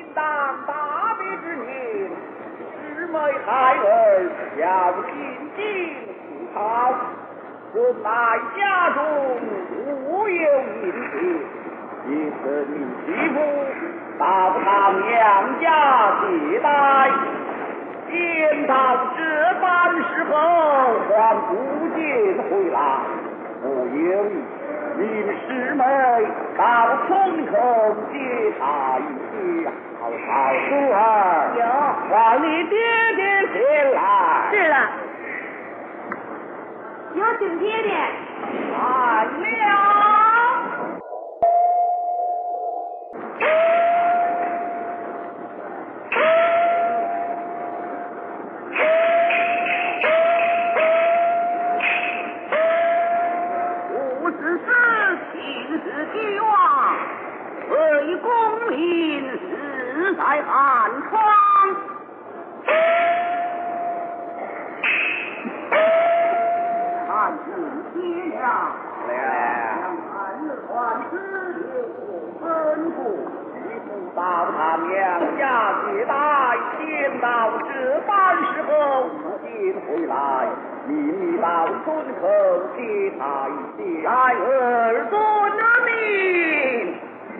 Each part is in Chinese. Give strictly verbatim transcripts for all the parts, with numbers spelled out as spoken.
当大比之年，师妹孩儿要尽尽赴考，若在家中无有应聘，也是你媳妇到他娘家接待。见到这般时候，还不见回来，不由令师妹到村口接他一下。好好徒儿， 有， 让你爹爹前来。 是了，有请爹爹。 来了。 为公民实在寒窗，看你爹娘，两看日还之有吩咐， 一不到他娘家接待，见到这般时候不见回来，命你到村口接他一下。来，儿遵命。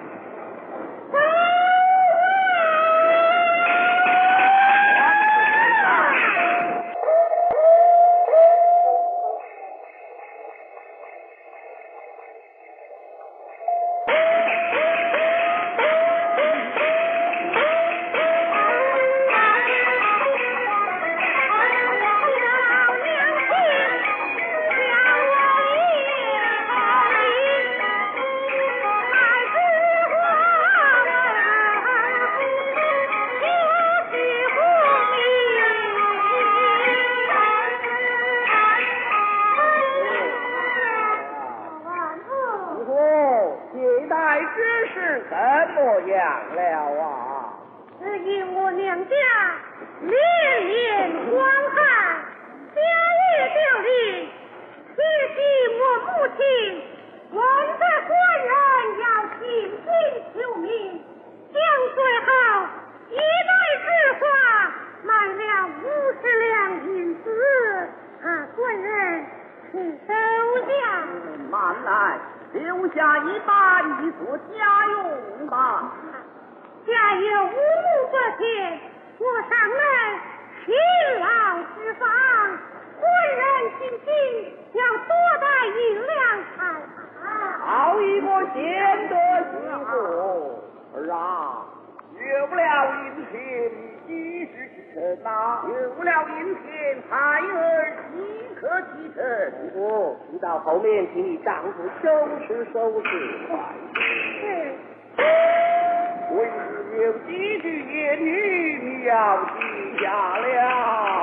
后面请你丈夫收拾收拾。 是。 为是有几句言语你要记下了。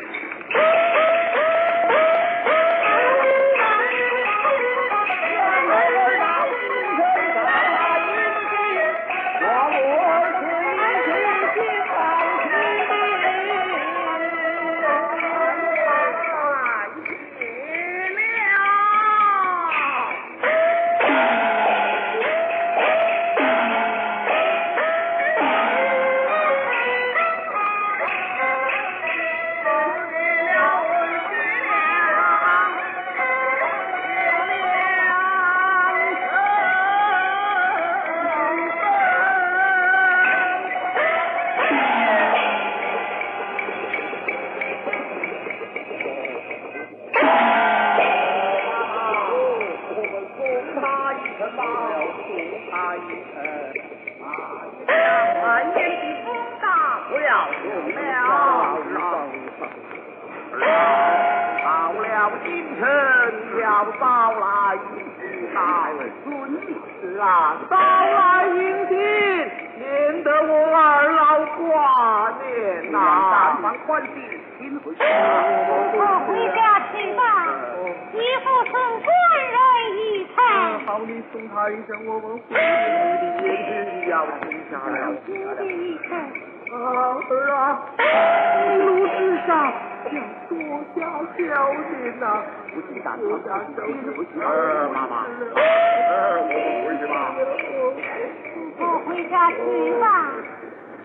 儿妈妈，儿我回去吧。 我回家去吧。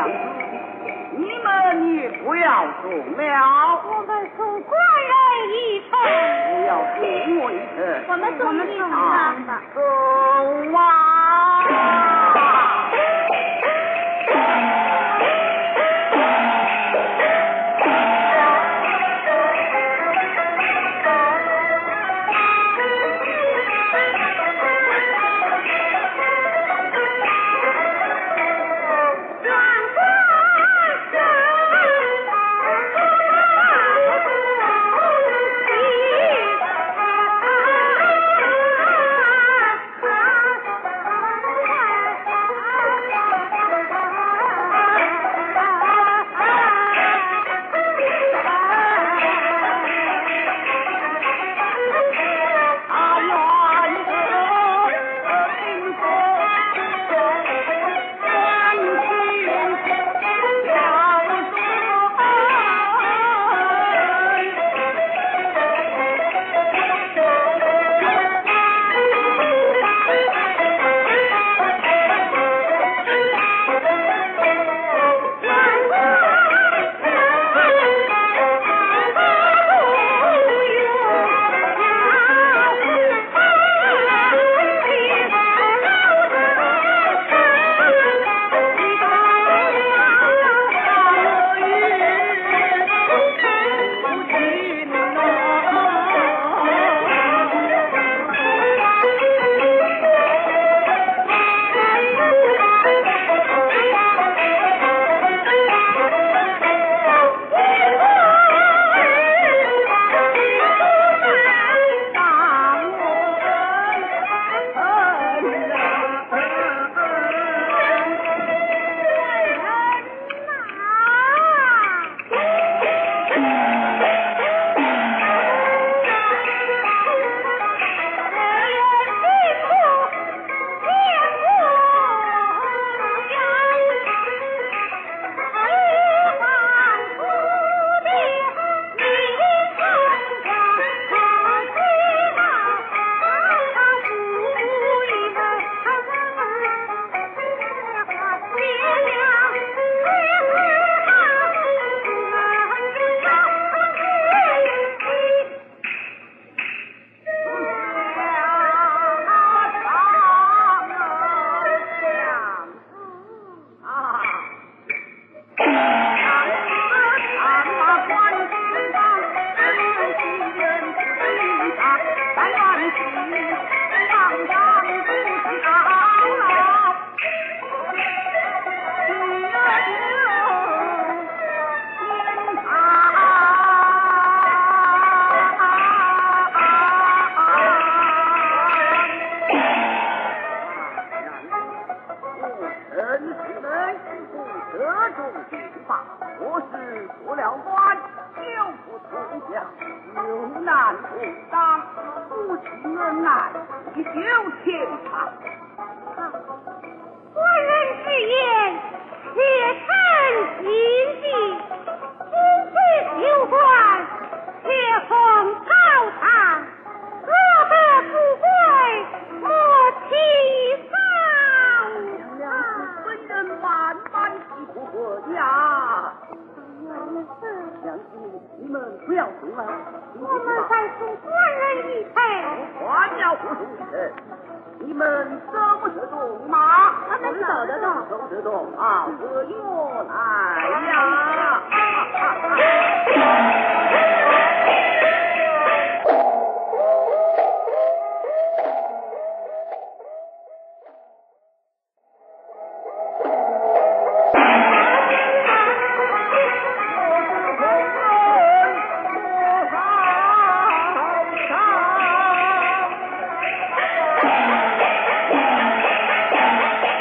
娘子，你们也不要送了。 我们送官人一程。 不要送我一程。 我们送你送上吧。 送啊！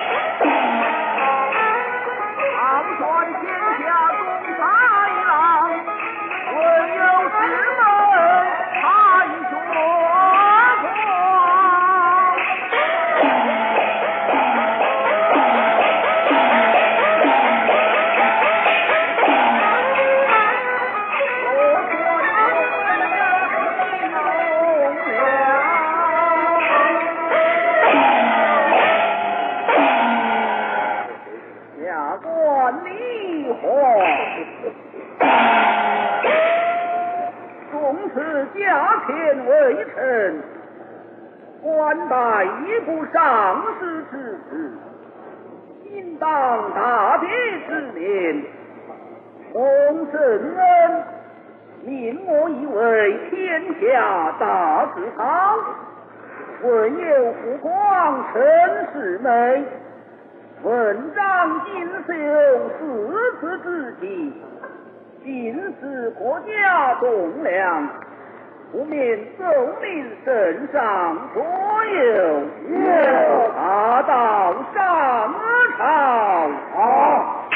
天下中才郎。 下官离婚，从此家偏为臣，官拜一部上士之职，应当大别之年，奉圣恩，命我以为天下大治好，文有富光，陈世美，文章锦绣，四次之际，尽是国家栋梁，不免奏明圣上所有，他到上朝。好。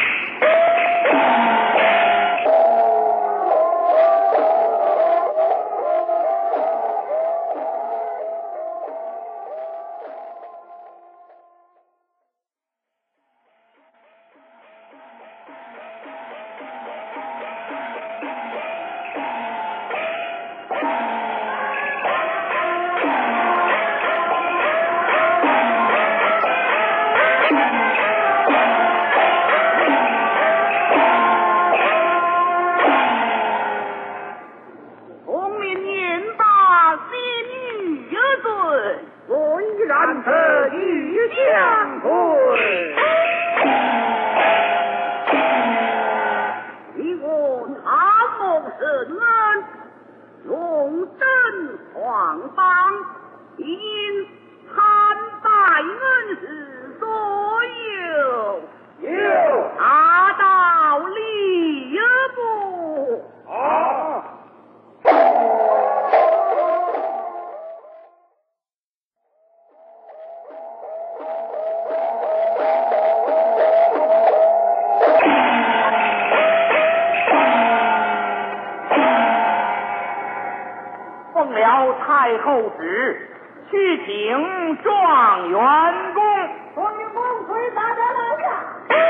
太后旨，去请状元公。 状元公，随大家来呀！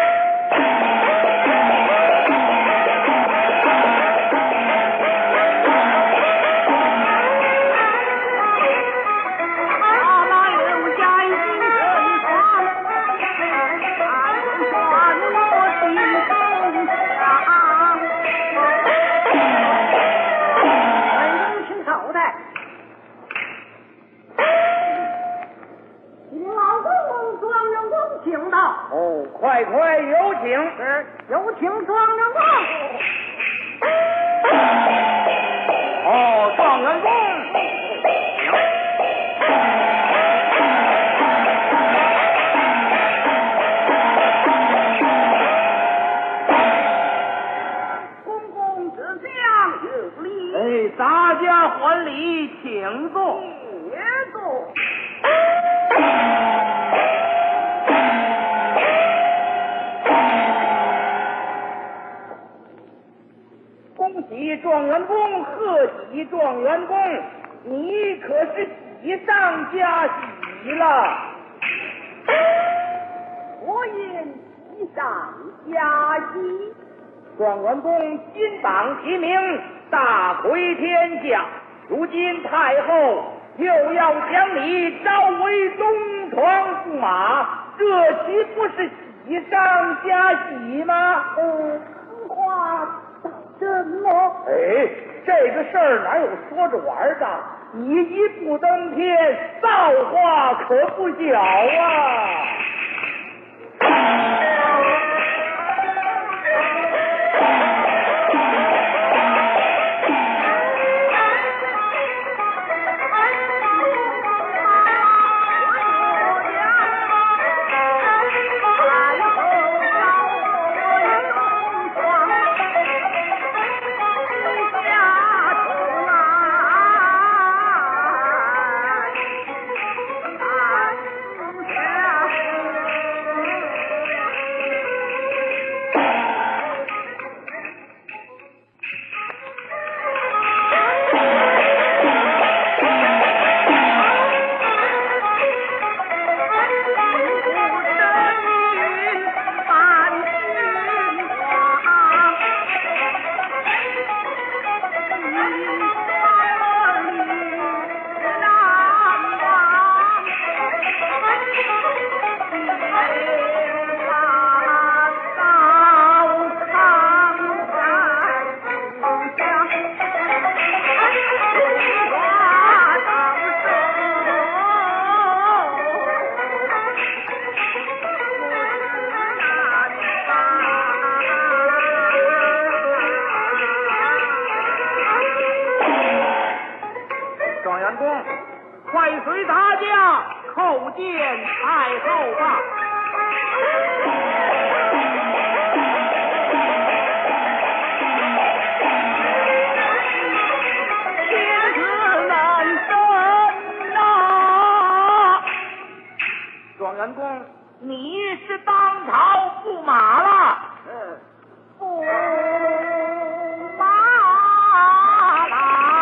他来留下一身床，传我心中想。 本人请朝代。请到哦，快快有请， 是有请状元公。 哦，状元公， 公公之相有礼。 哎，大家还礼，请坐。 别坐。 恭喜状元公，贺喜状元公，你可是喜上加喜了。 我因喜上加喜。 状元公金榜题名，大回天下，如今太后又要将你召为东床驸马，这岂不是喜上加喜吗？ 哦，此话怎么？ 哎，这个事儿哪有说着玩的？你一步登天，造化可不小啊！ 叩见太后吧。 天子难生啊！ 状元公，你是当朝驸马了。 嗯， 驸马啦！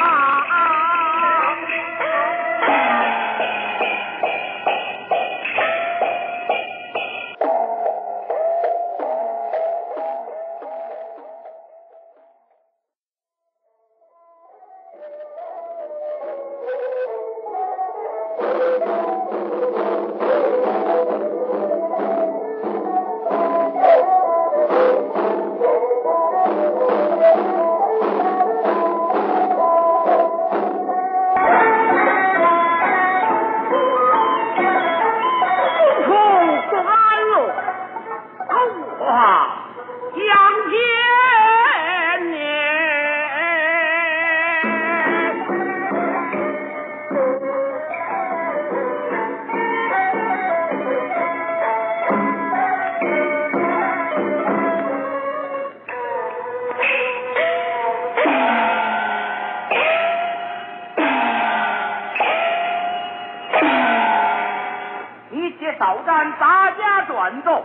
少占大家转奏。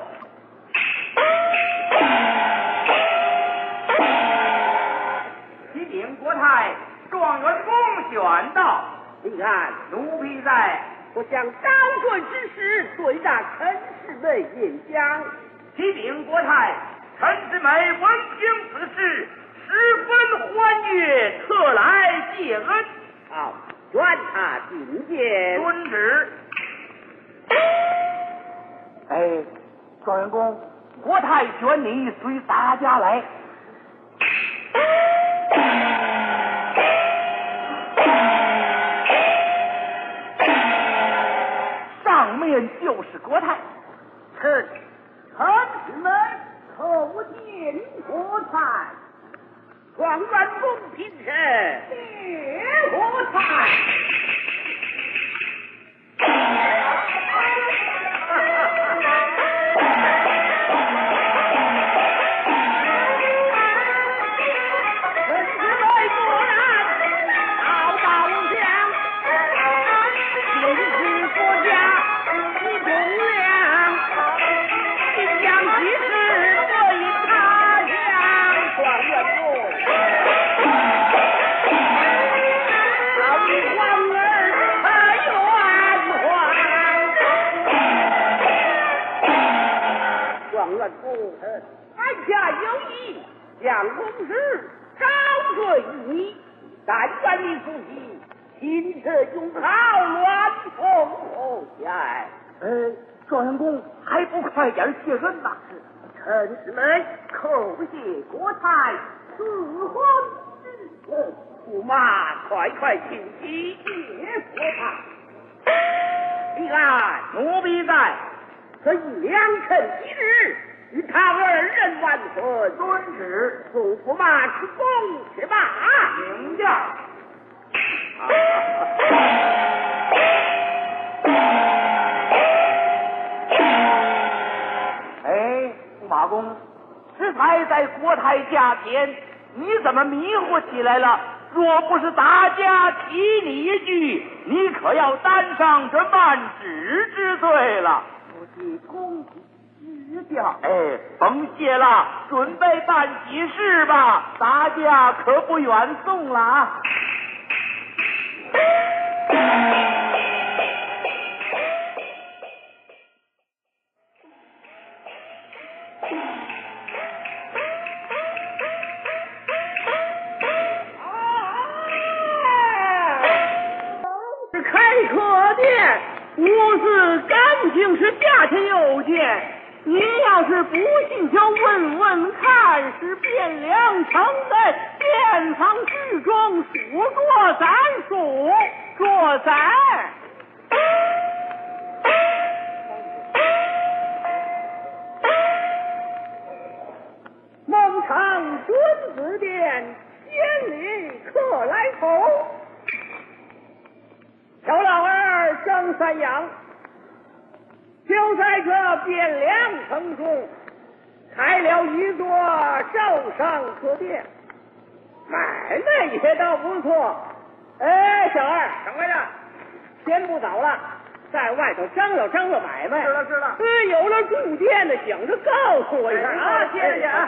启禀国太，状元公选到。 你看， 奴婢在。 我将当顺之时，对让陈世美演讲。 启禀国太，陈世美闻听此事，十分欢悦，特来谢恩。 好，宣他觐见。 遵旨。哎，状元公，国太选你随大家来。上面就是国太。 臣陈世美叩见国太。状元公平身，谢国太。按下有意，将公事招罪于你，但愿你夫妻亲自用好鸾凤后下。 呃，状元公还不快点谢恩呐？ 陈世美叩谢国太赐婚之恩，驸马快快请起谢国太。你看， 奴婢在。 这良辰吉日，与他二人完婚。 遵旨。 送驸马出宫去吧。 请教。哎，驸马公，这才在国太驾前，你怎么迷糊起来了？若不是大家提你一句，你可要担上这万指之罪了。 不计公指教。 哎，甭谢了，准备办喜事吧，大家可不远送了啊。 开客店，我是感情是价钱有见。你要是不信，就问问看，是汴梁城内殿堂之中数着咱数着咱。蒙城君子殿，千里客来投。小老儿张三阳， 就在这汴梁城中开了一座招商客店，买卖也倒不错。哎，小二， 掌柜的， 天不早了，在外头张罗张罗买卖。 是了是了。 嗯，有了住店的，想着告诉我一声啊， 谢谢啊。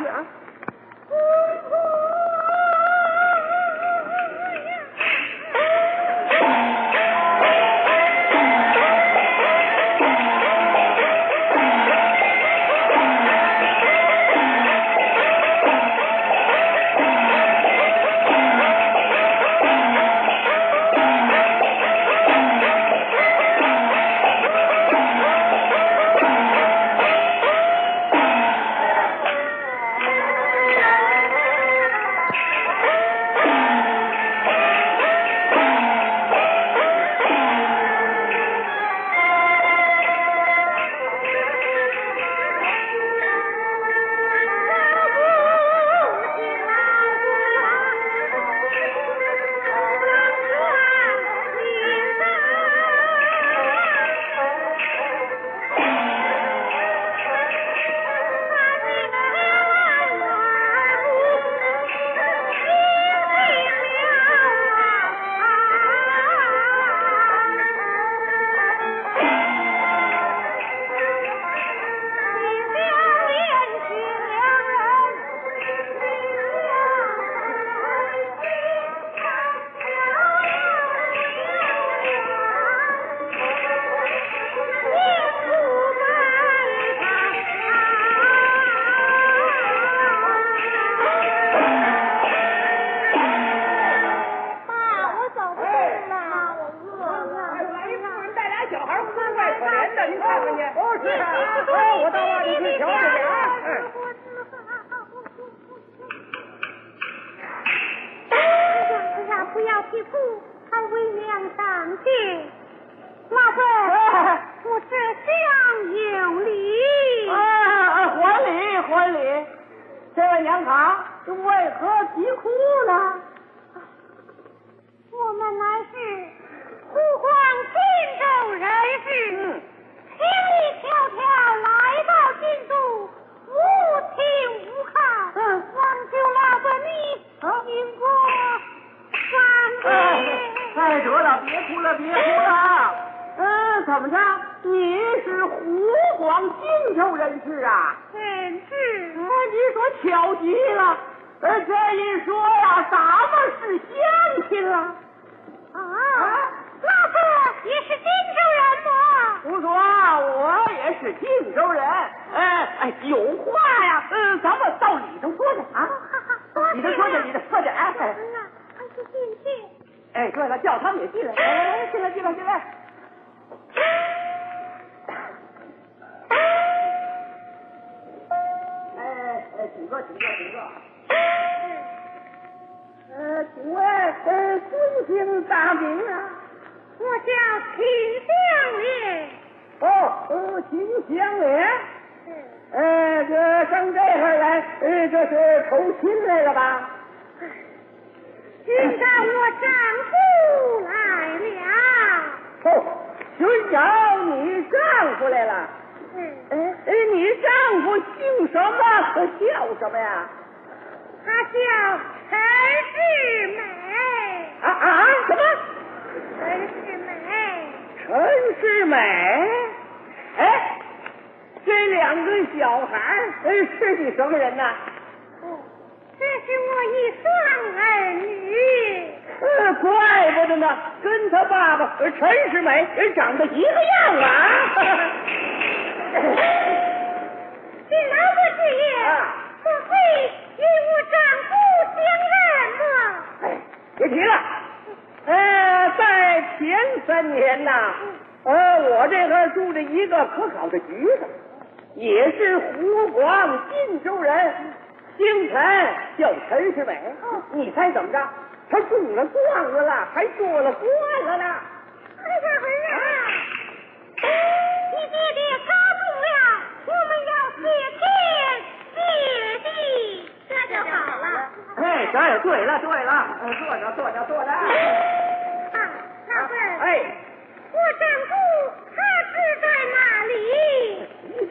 哎，我丈夫他是在哪里？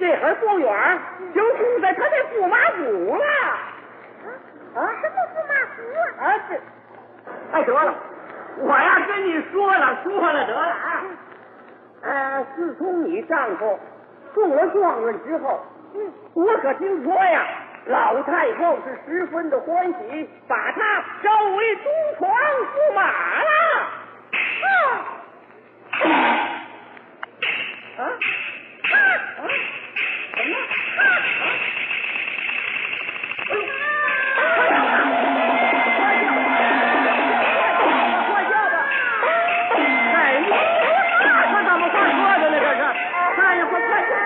这会儿不远就住在他那驸马府了。啊？ 什么驸马府？ 啊，这，哎，得了，我呀跟你说了说了得了啊。呃，自从你丈夫中了状元之后，嗯，我可听说呀，老太后是十分的欢喜，把他招为东床驸马了。啊！啊！啊！什么？啊！快叫吧！哎，你这怎么话说的呢？这是，哎呀，快快叫！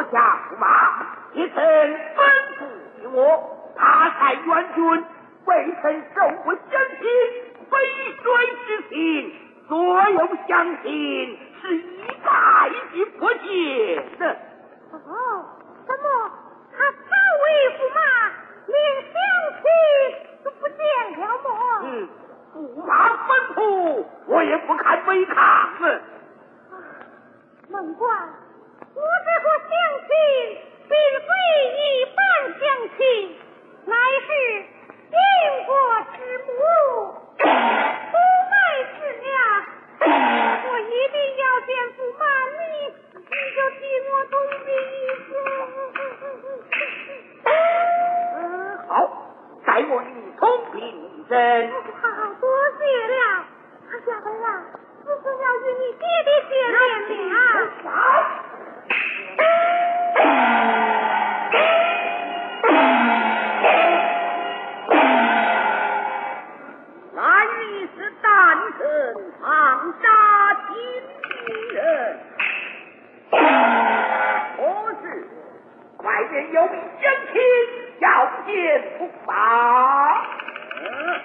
家驸马也曾吩咐于我，他在元军未曾受过乡亲，背水之情，所有乡亲是一概的不见的。 哦，怎么他早为驸马，连乡亲都不见了么？ 嗯，驸马吩咐，我也不敢违抗了。 门官，我这个乡亲并非一般乡亲，乃是晋国之母，不昧之娘。我一定要见驸马，你你就替我通禀一声。 嗯，好，待我与你通禀一声。 好，多谢了。小文啊，师傅要与你爹爹见面了。 好。 那女是单身长沙金陵人，可是外面有名乡亲要见驸马。嗯，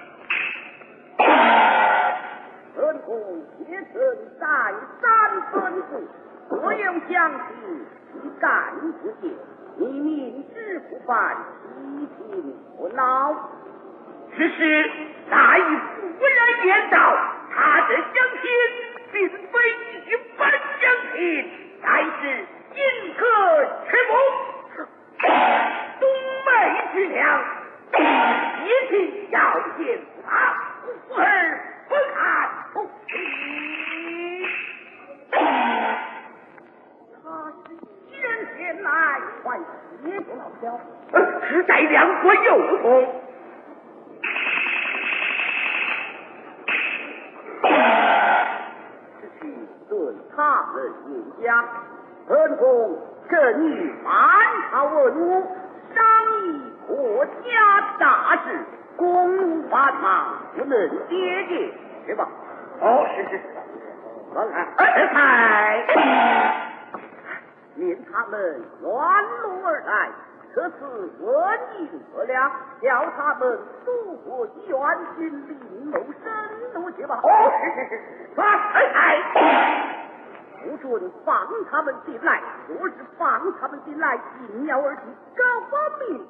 本府也曾再三吩咐，所有乡亲一概不见，你明知不办，悉听不恼。只是那一妇人言道，他的乡亲并非一般乡亲，乃是银河之母，东妹之娘，一定要见驸马，故而不看不起。他是一人前来还协助老小，实在两国有同。对他人言讲，本宫跟你满朝文武商议国家大事，公务繁忙，不能接见，是吧？哦，是是是。来来，哎，念他们远路而来，这次问应不了，叫他们渡过远近临谋深入去吧。哦，是是是，抓哎哎。不准放他们进来，若是放他们进来，一鸟而啼，高方命。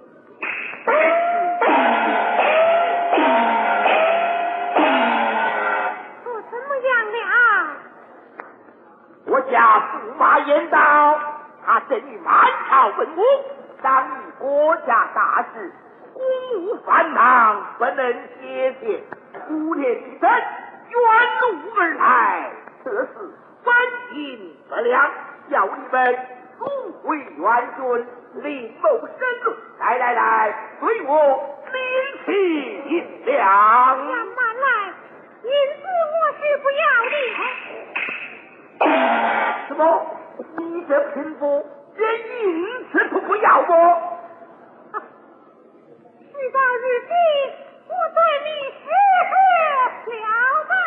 我怎么样了？ 我家驸马言道，他正与满朝文武商议国家大事，公务繁忙，不能接见。五年一生，远路而来，这是本应不良，要你们速回元军，另谋生路。来来来，随我领去银两。 慢慢来，银子我是不要的。 什么？你这贫妇连银子都不要么？ 事到如今，我对你实说了吧。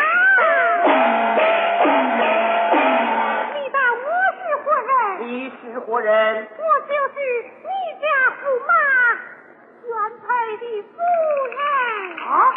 你当我是活人？ 你是活人？ 我就是你家驸马原配的夫人。 啊？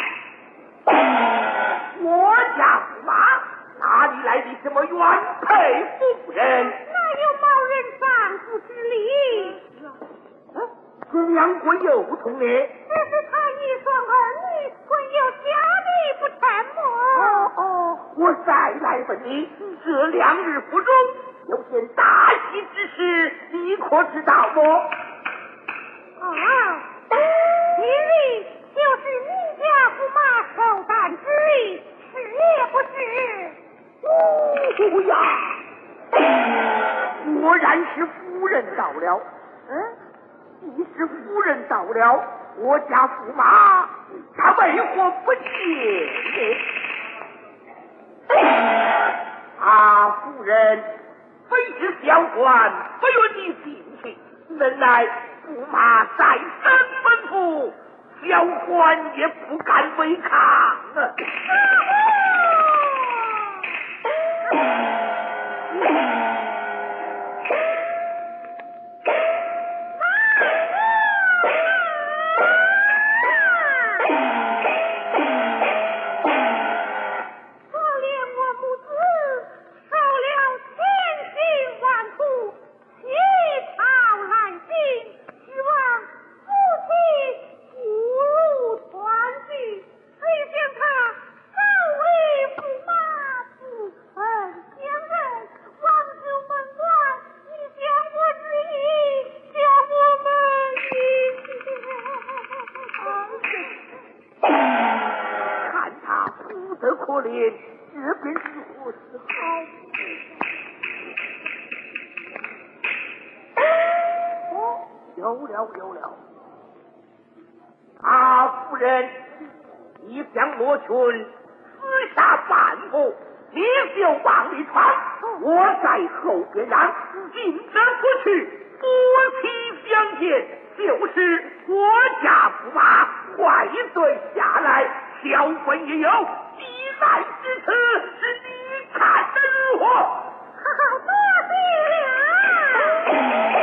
我家驸马哪里来的什么原配夫人？ 哪有冒认丈夫之理？ 这两国有同呢？ 这是他一双儿女混有家里不沉默。 哦哦，我再来问你，这两日府中有件大喜之事，你可知道不？ 啊，今日就是你家驸马寿诞之日，是也不是？ 哦呀，果然是夫人到了。嗯，既是夫人到了，我家驸马他为何不接？啊，夫人非是小官，不愿你进去。能来驸马再三吩咐，小官也不敢违抗啊。 可怜，这便是何时好？哦，有了有了，大夫人，你将罗裙撕下半部，你就往里穿，我在后边让，进得出去，夫妻相见，就是国家驸马，坏罪下来，小本也有，一难之词，是你看得如何？ 好，多谢了。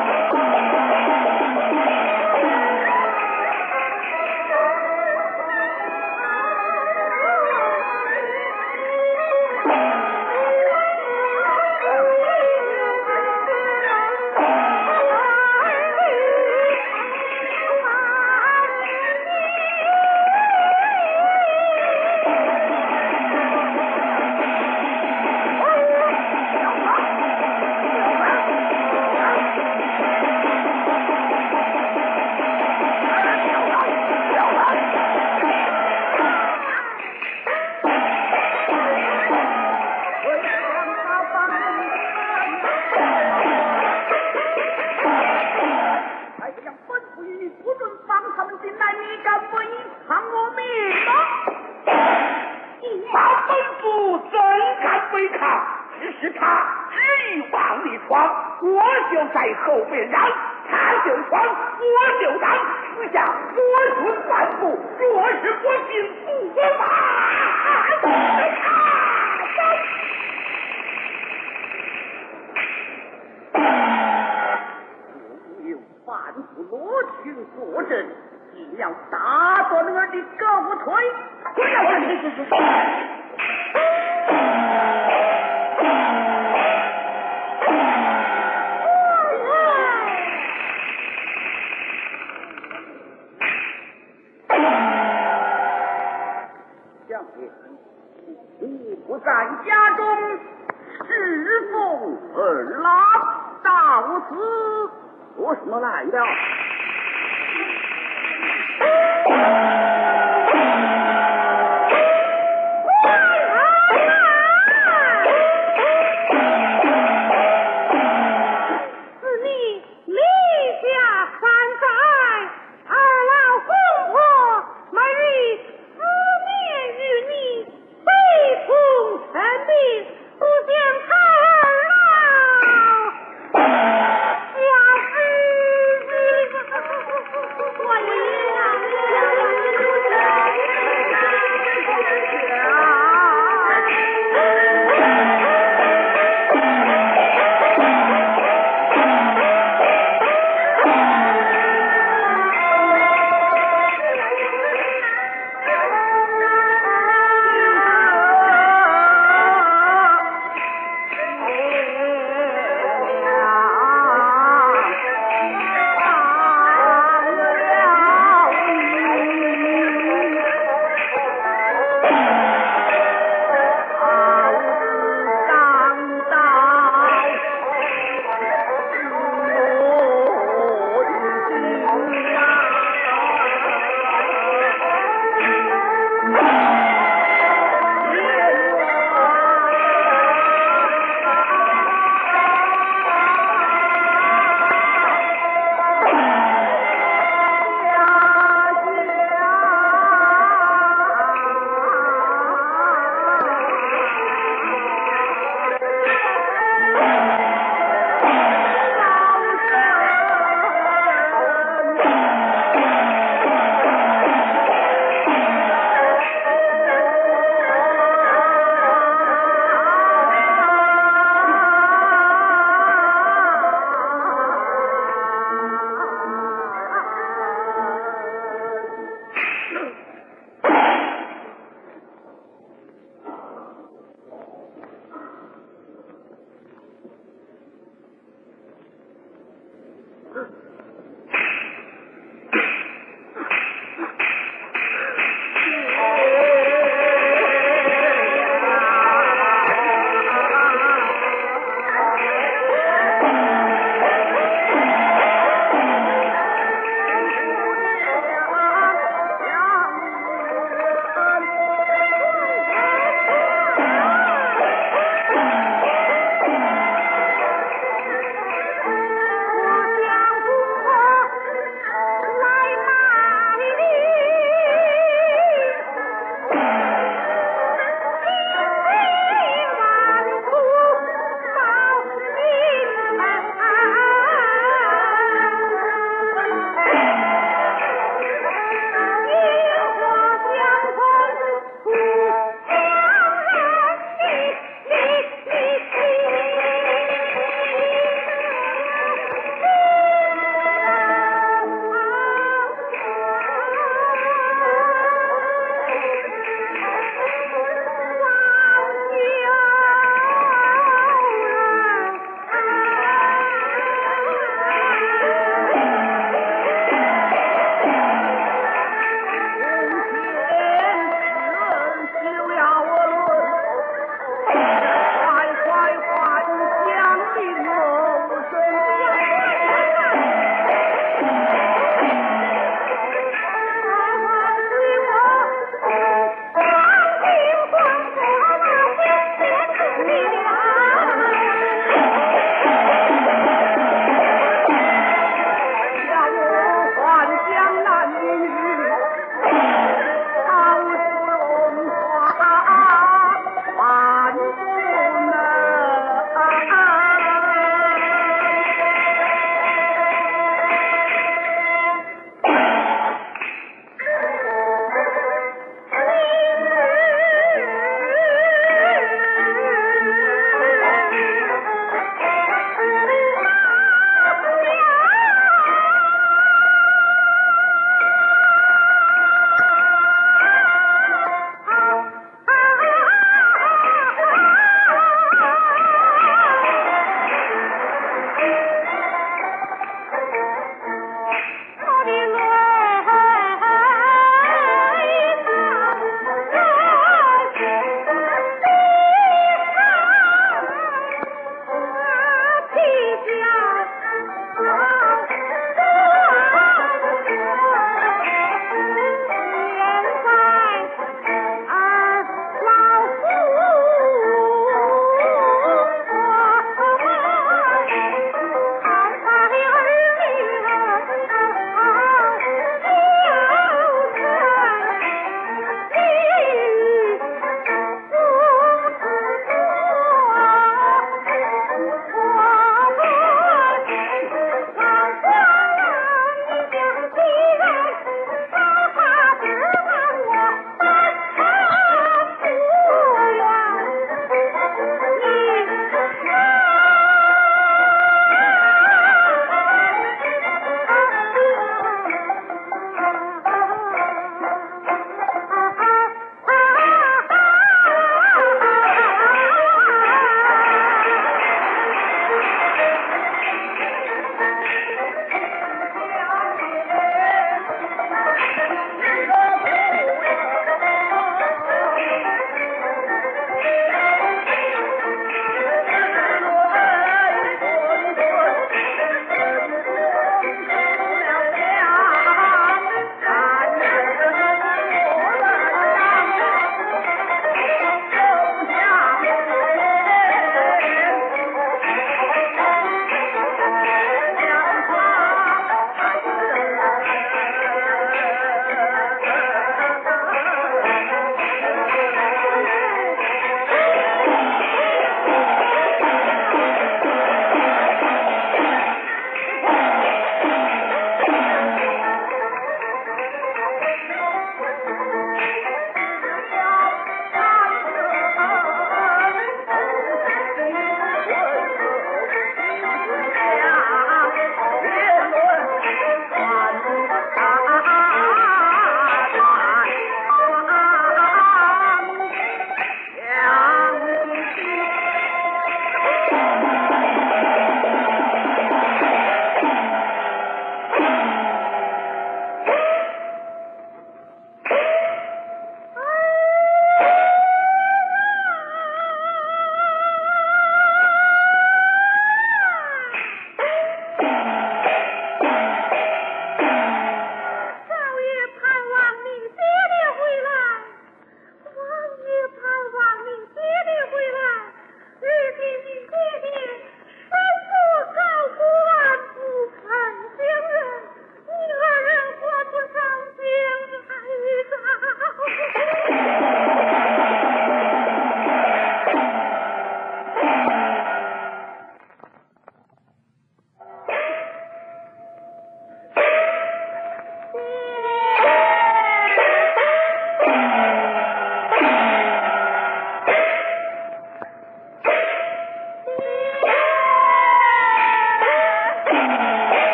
你不在家中，侍奉二郎到此做什么来了？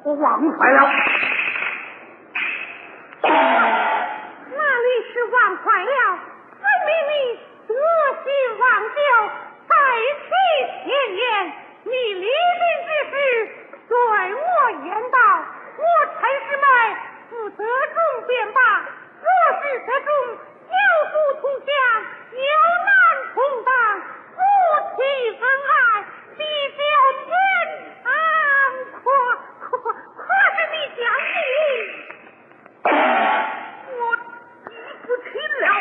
我忘怀了。 哪里是忘怀了？分明你得心忘旧，再起前言。你离兵之时，对我言道：我差师妹负责中便罢，若是得中，小叔同乡有难同当，夫妻恩爱，比较天堂。可可可是你讲你， 我记不清了。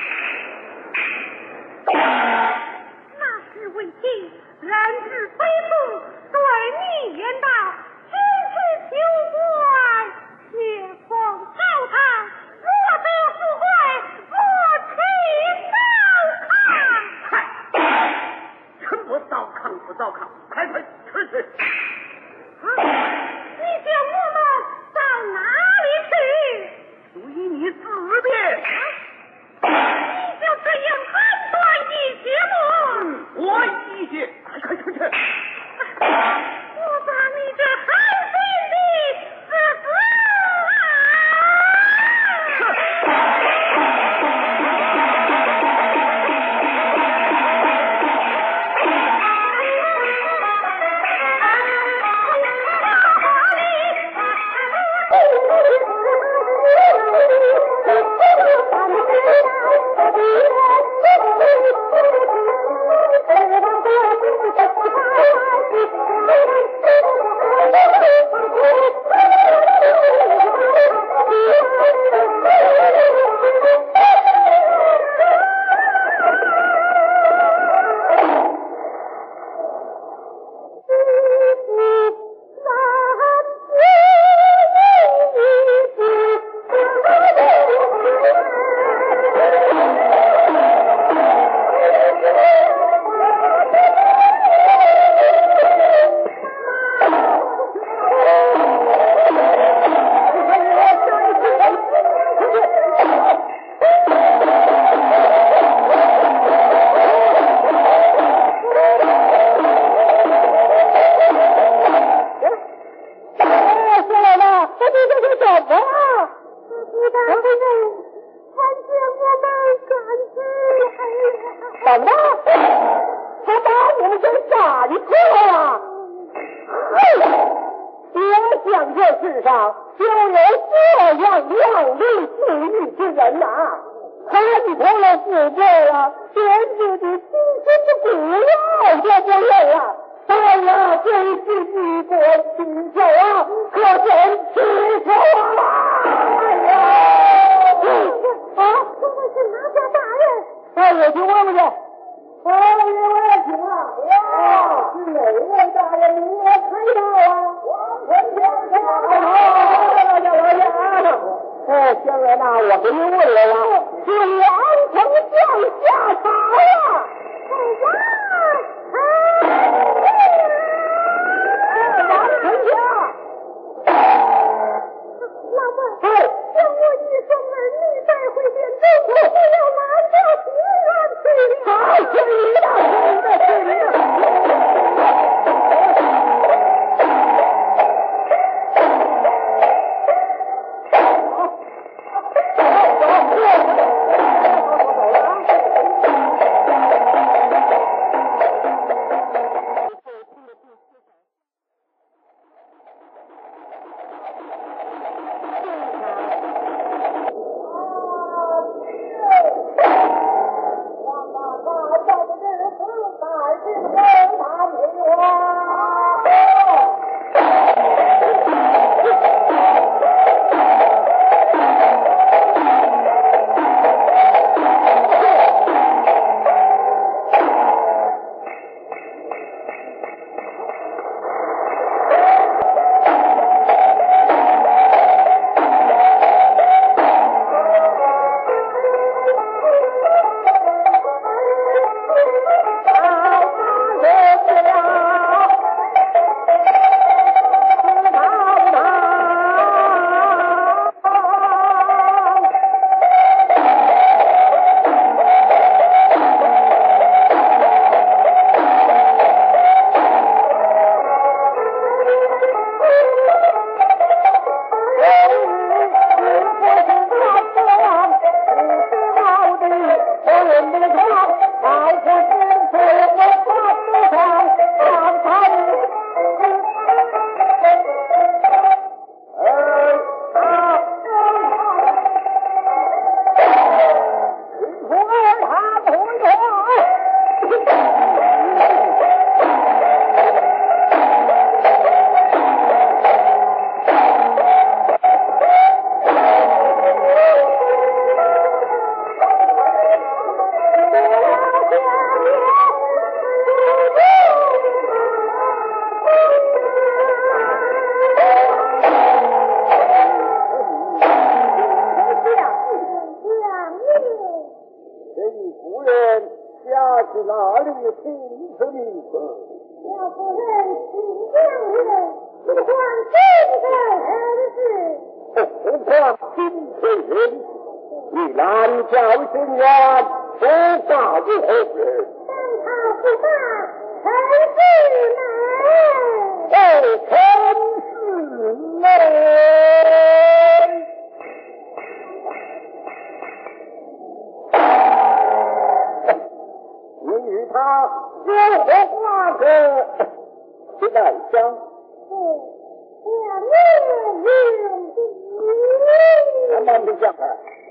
那是为妻人之非从，对你言道：今是秋官，夜风高堂，若得富贵，我妻糟糠。 嗨，臣不糟糠不糟糠，快快吃去。 啊！你叫我们到哪里去？ 随你自便。 你就这样判断一些吗？ 我一些，快快出去。 我把你这狠心的死死哪里听出你的？ 小夫人请将人，不管今生恩事， 不管今天人，你难教心愿，不法无后人。 但他不法，臣是难。 哦，臣是难。你与他有何瓜葛？去来讲。 两面有敌。 慢慢的讲啊。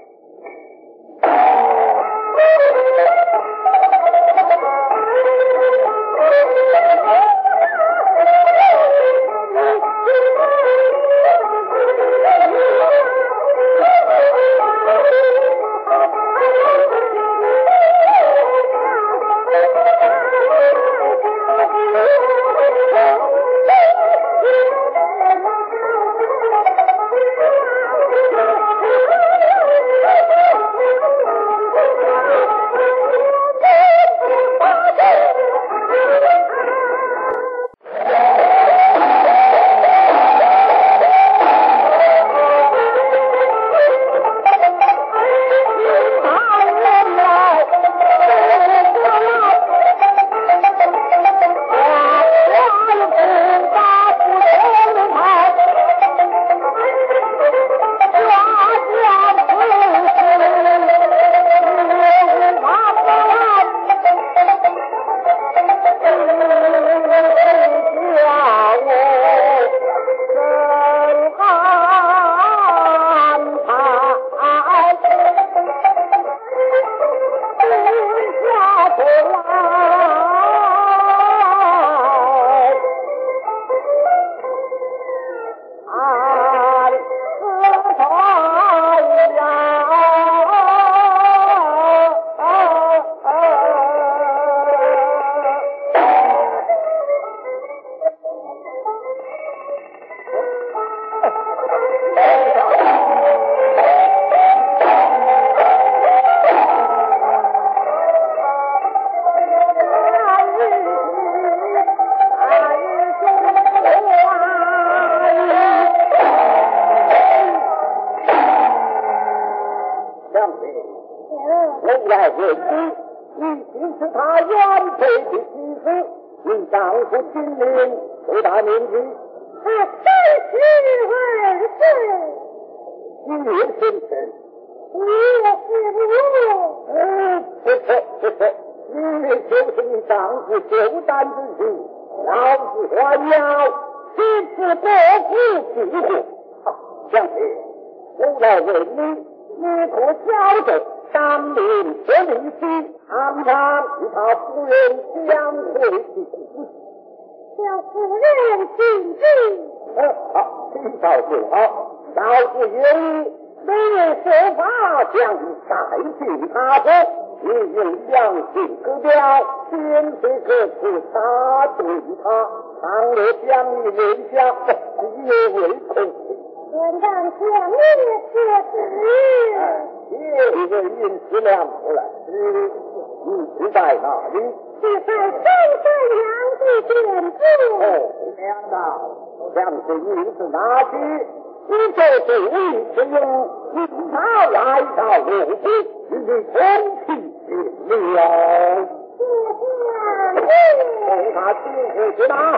未来为子，你竟是他原配的妻子，你丈夫亲临，多大年纪？ 他三十二岁。 你也先生， 你也是母。 嗯，不错不错，你就是你丈夫修胆之事，老子还要其次国父之祸。好，相爷，我来问你，你可晓得当年这律师常常与他夫人相会的故事？ 小夫人请进。 呃，好，听到就好。老子愿意每日设法将你改进他国，你用良心割掉，先随各处杀对他，倘若将你留下，也为空。 原当将你所知。 这个运质量不来，你是在哪里？ 是在三山阳的店铺。 哦，两道，相信你是哪去？你就是你是用你他来到我府，你空气变了。送他进府去吧。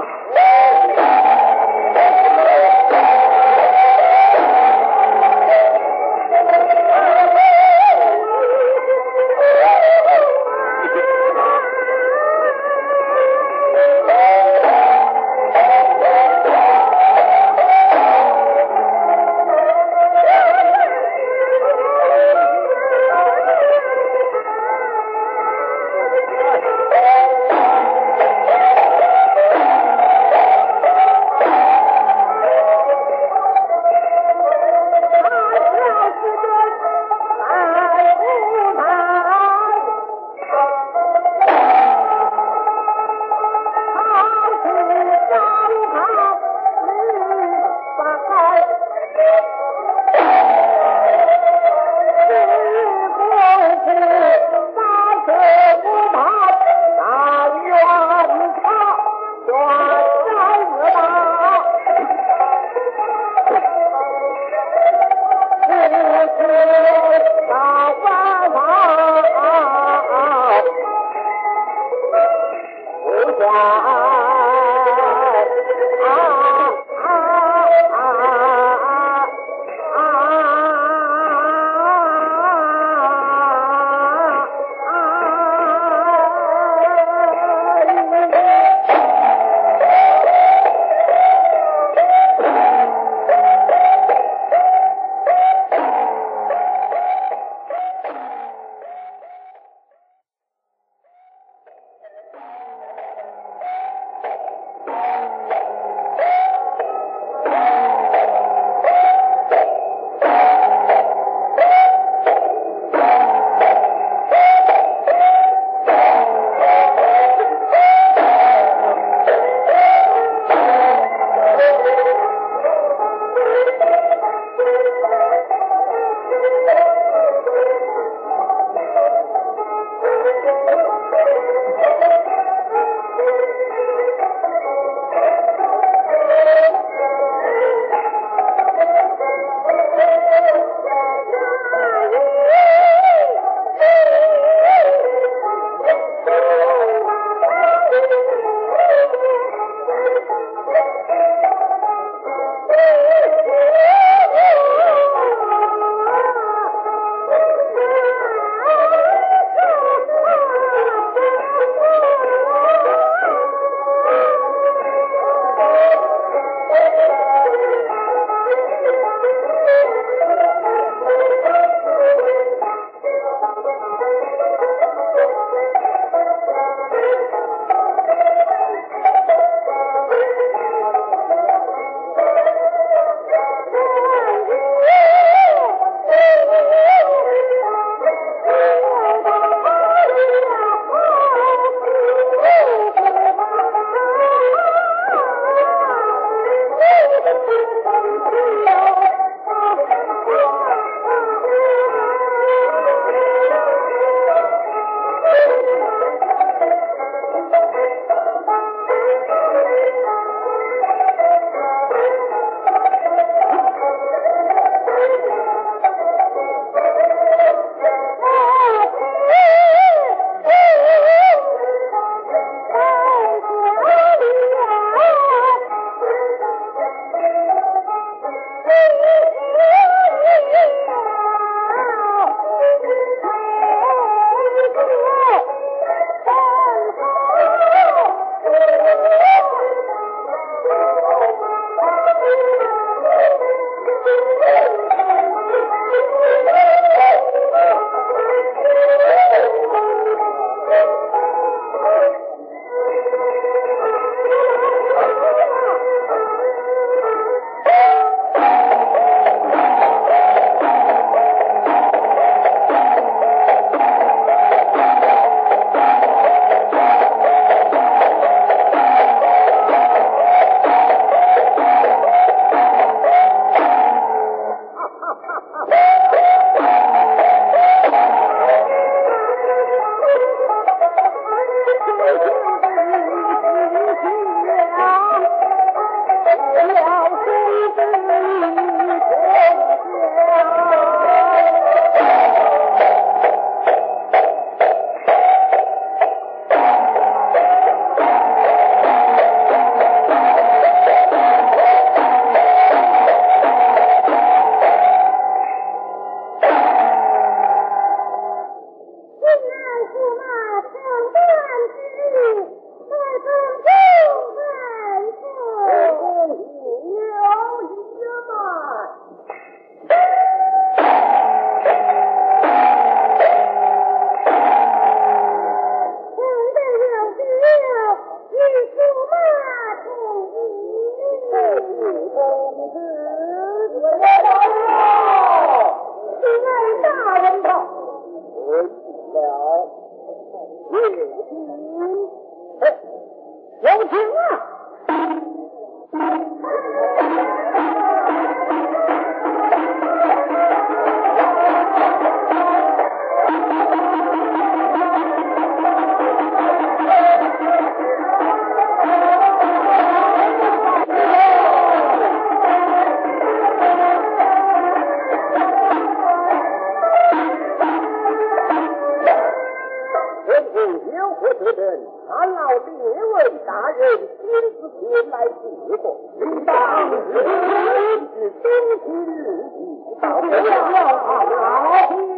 其日记，到不了好老兵。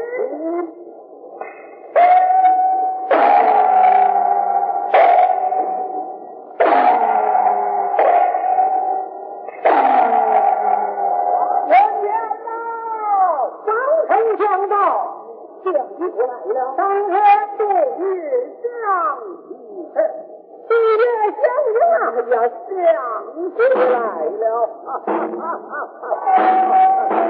讲到相机过来了，当天对月相机，对月相机呀，相过来了，哈哈哈哈哈！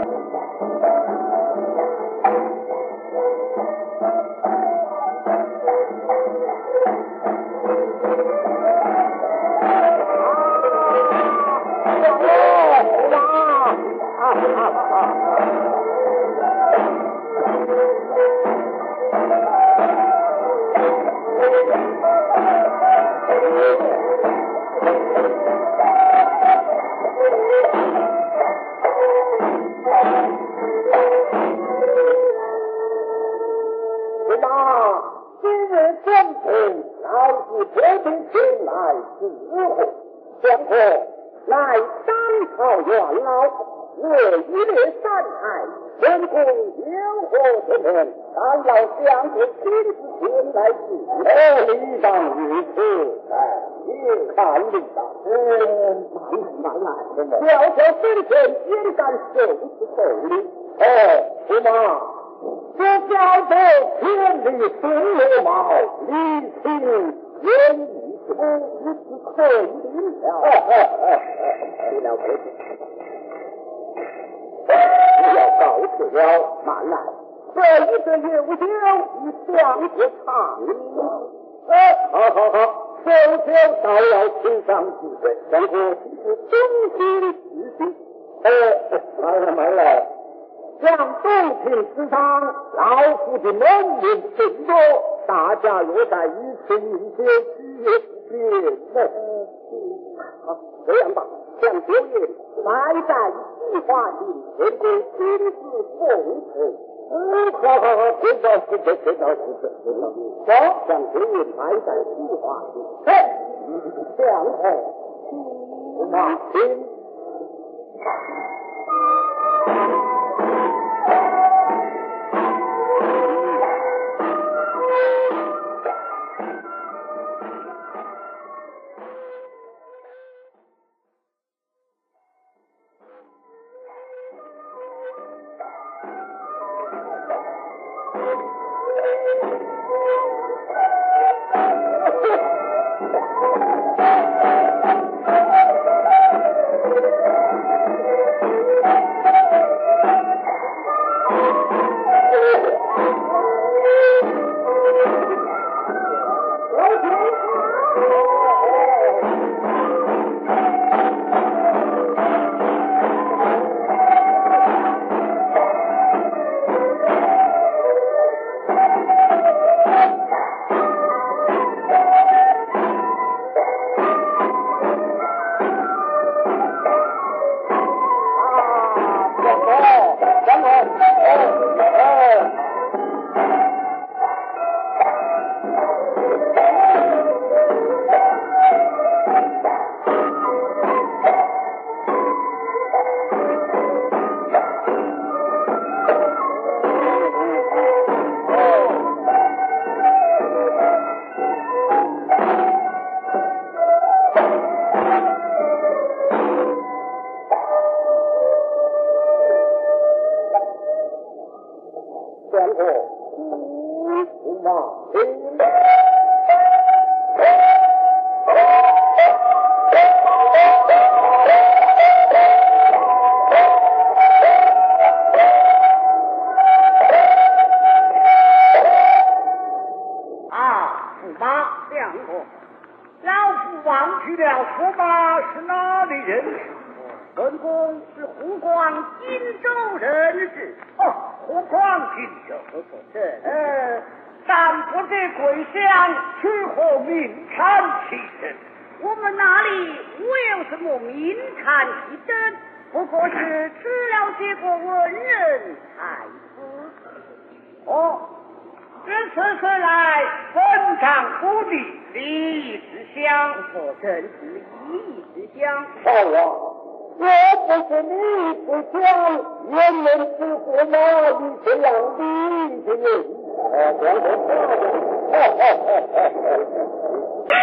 小小身前焉敢受此厚礼？哦，驸马，这叫做千里送罗帽，离情远义不如此可怜了。不了不起，不要告辞了，慢来。这一个有酒已相国畅饮。呃，好好好。小小到了情上智慧，生活其实中心之心。呃，慢了慢了，像东庭之上，老夫的门面众多，大家若在一次饮酒，只有别人。好，这样吧，向九爷摆在西华亭，全国亲自奉承。嗯，好好好，知道是这，知道是这，知道。好，向九爷摆在西华亭。嘿，相公，驸马请。 若不是你不讲，人人之父哪里这样理解你？哎，光说话的，哈哈哈哈哈！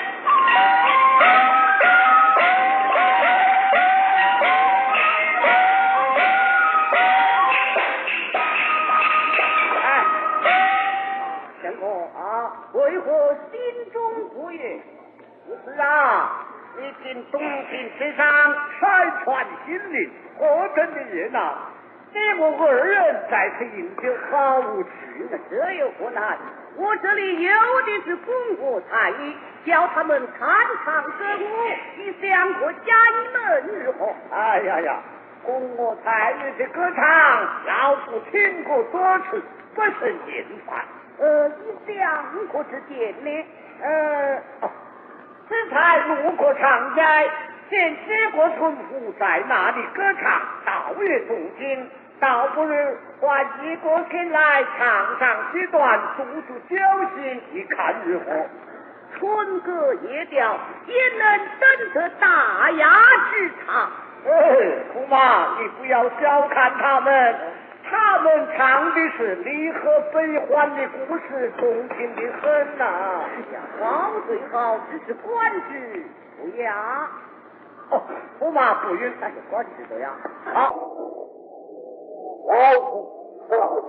哎，相公啊，为何心中不悦？不是啊。你听东平之上山川心灵，何等的热闹！你我二人在此饮酒，毫无趣味，这有何难？我这里有的是供我才艺，叫他们弹唱歌舞，以相国家门日后。哎呀呀，供我才艺的歌唱，老夫听过多次，不胜厌烦。呃，以相国之见呢？呃。哦此才路过长斋，见知国村夫在那里歌唱，倒也动听。倒不如唤一个前来唱上几段，助助酒兴，你看如何？春歌夜调也能登得大雅之堂。哎，驸马，你不要小看他们，他们唱的是离合悲欢的故事，动听的很呐、啊。好最好，只是官职不雅。哦，驸马不允，但是官职不雅。好， 老夫好，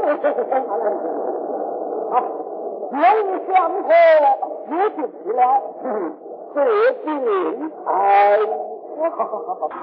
愿意相合，也就是了。这精彩，好好好好好。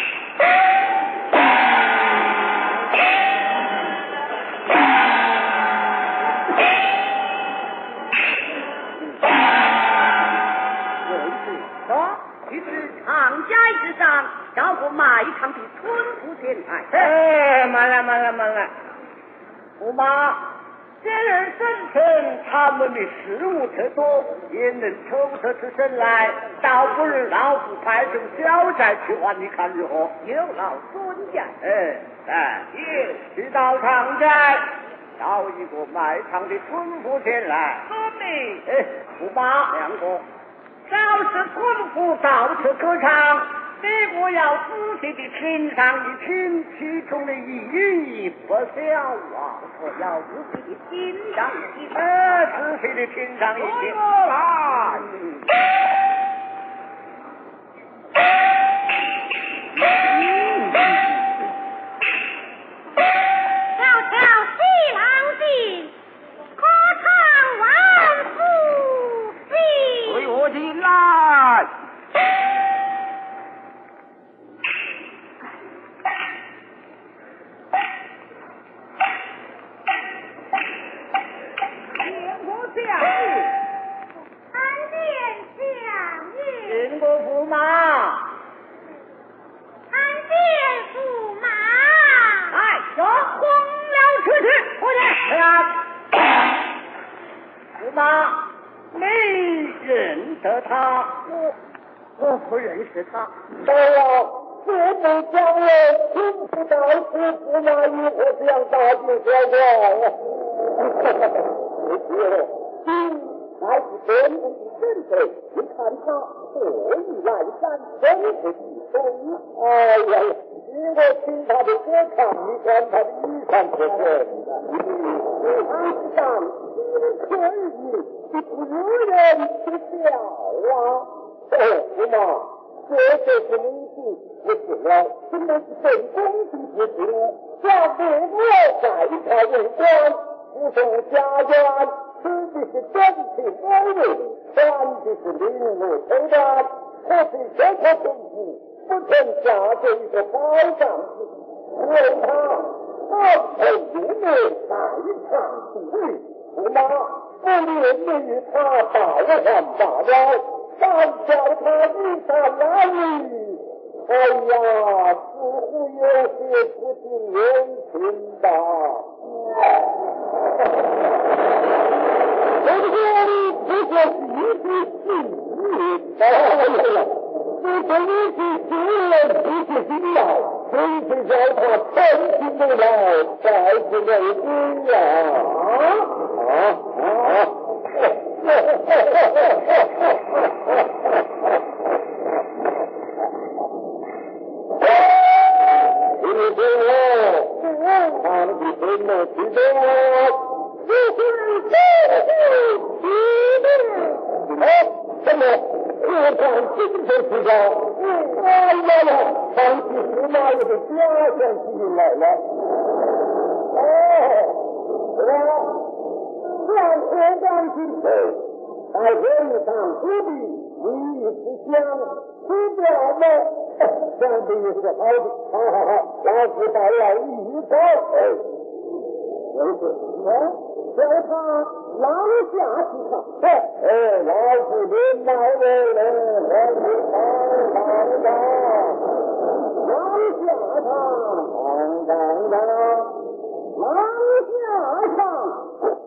于是长斋之上，招呼卖唱的村夫前来。哎，慢了慢了慢了，驸马，这人生辰，他们的事务特多，也能抽出出身来，倒不如老夫派出小寨去玩，你看如何？有劳尊驾。哎哎，也去到长斋，找一个卖唱的村夫前来。遵命。哎，驸马两个。要是村夫到处歌唱，你我要仔细的听上一听，其中的意义不小啊！我要仔细的听上一听，呃，仔细的听上一听。我来。 瞧瞧西郎弟，可唱万福喜。 随我进来。 见过相爷， 参见相爷。 见过驸马。 参见驸马。 哎，说红了出去，快点！哎呀，驸马，你认得他？我我不认识他。 对呀，这不讲了，听不到是驸马与我这样大惊小怪。不是，嗯，还是真不是真的。你看他破衣烂衫，真是气风。哎呀，如果听他的歌唱，你看他的衣裳可是，嗯，他上心可以，你不如人去笑啊。哦，驸马，这就是名字，不是了，真的是本公子之事，下父母在朝为官，不送家园，吃的是真情安慰，穿的是绫罗绸缎，可是这颗功夫不曾嫁给一个好丈夫，为他好口如面，百场独立，驸马不免与他倒换罢了。但叫他一上哪里？哎呀，似乎有些不近人情吧。我这里不过是一句信语，哎呀，你这一句信人不是信了，真是叫他真心的来，再是为君呀！啊啊啊！ 什么之多？不是不是一定。哎，什么？何况精神之高？哎呀呀，当时驸马爷的家乡之人来了。哦，是吧？让何况精神，在会上不必一意之相，知道吗？想必是好的，好好好，老夫带来一包。哎，有事啊？叫他廊下去看。哎哎，老夫领导人了，我是当当当，廊下唱，当当当，廊下唱。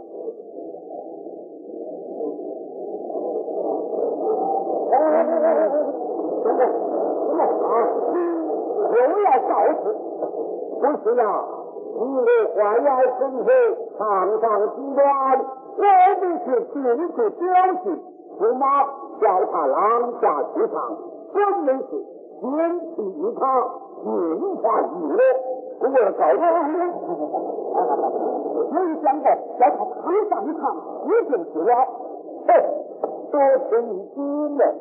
哎，等等，等等啊！又要告辞，不是呀？你的花园生活常常极端，我必须尽速表示，驸马叫他廊下去唱，本门是坚持于他，尽快于我。我要告没想过叫他堂上一唱，一定是了。嘿，多此一举了。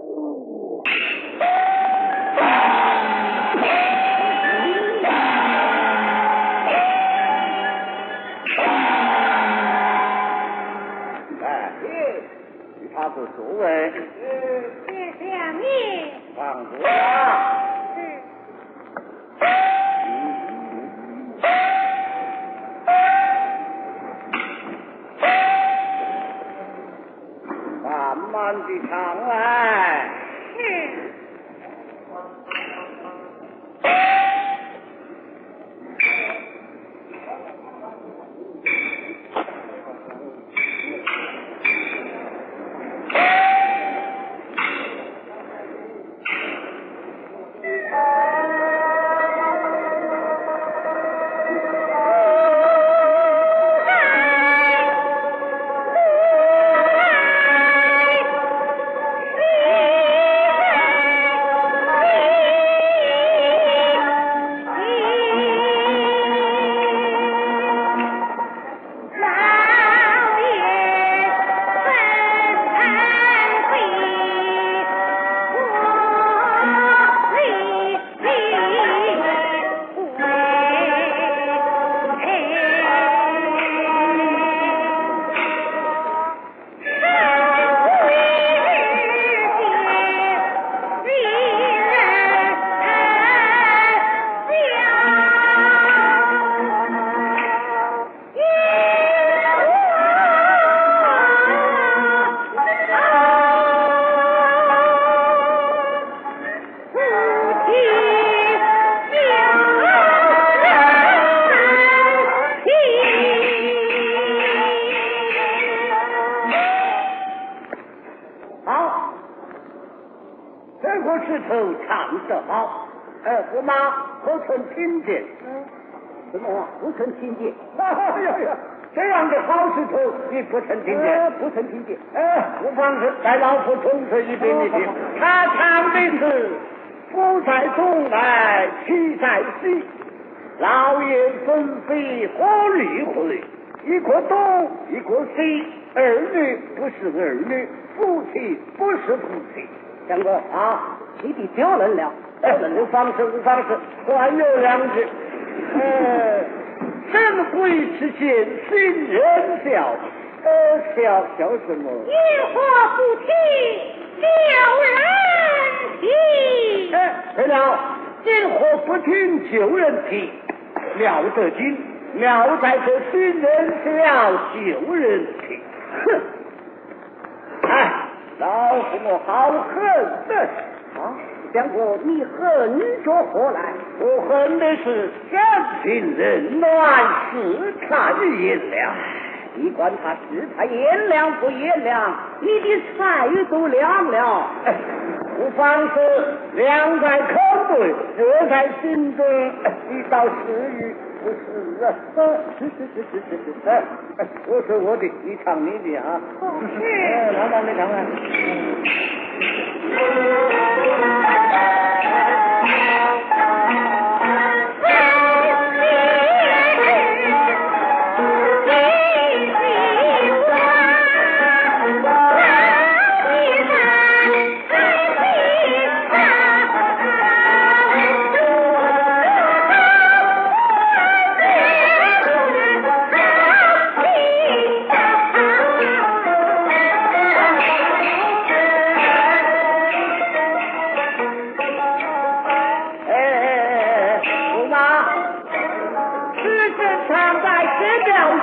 他不所谓， 谢谢你。 放住了。 是。 慢慢的唱来。 是。 什么？不曾听见？哎呀呀！这样的好石头，你不曾听见？呃、不曾听见。哎，不妨事，待老夫重说一遍你听。他唱的是“福在东来，喜在西，老爷分飞何虑何虑？一个东，一个西，儿女不是儿女，夫妻不是夫妻。”讲过啊，你的丢人了。哎，无妨事，无妨事，还有两句。呃，神鬼之间，心人笑。呃，笑笑什么？ 因何不提救人题？ 哎，对了，因何不听救人题？妙得精，妙在这新人笑救人题。哼！哎，老夫我好恨的啊！讲过你恨着何来？我恨的是感情冷暖，世态炎凉。你管他世态炎凉不炎凉，你的菜都凉了。哎，不妨事，凉在口内，热在心中。你倒是与不是啊？是是是是是是。哎，我说我的，你唱你的啊。 是。 哎，老板，你唱啊。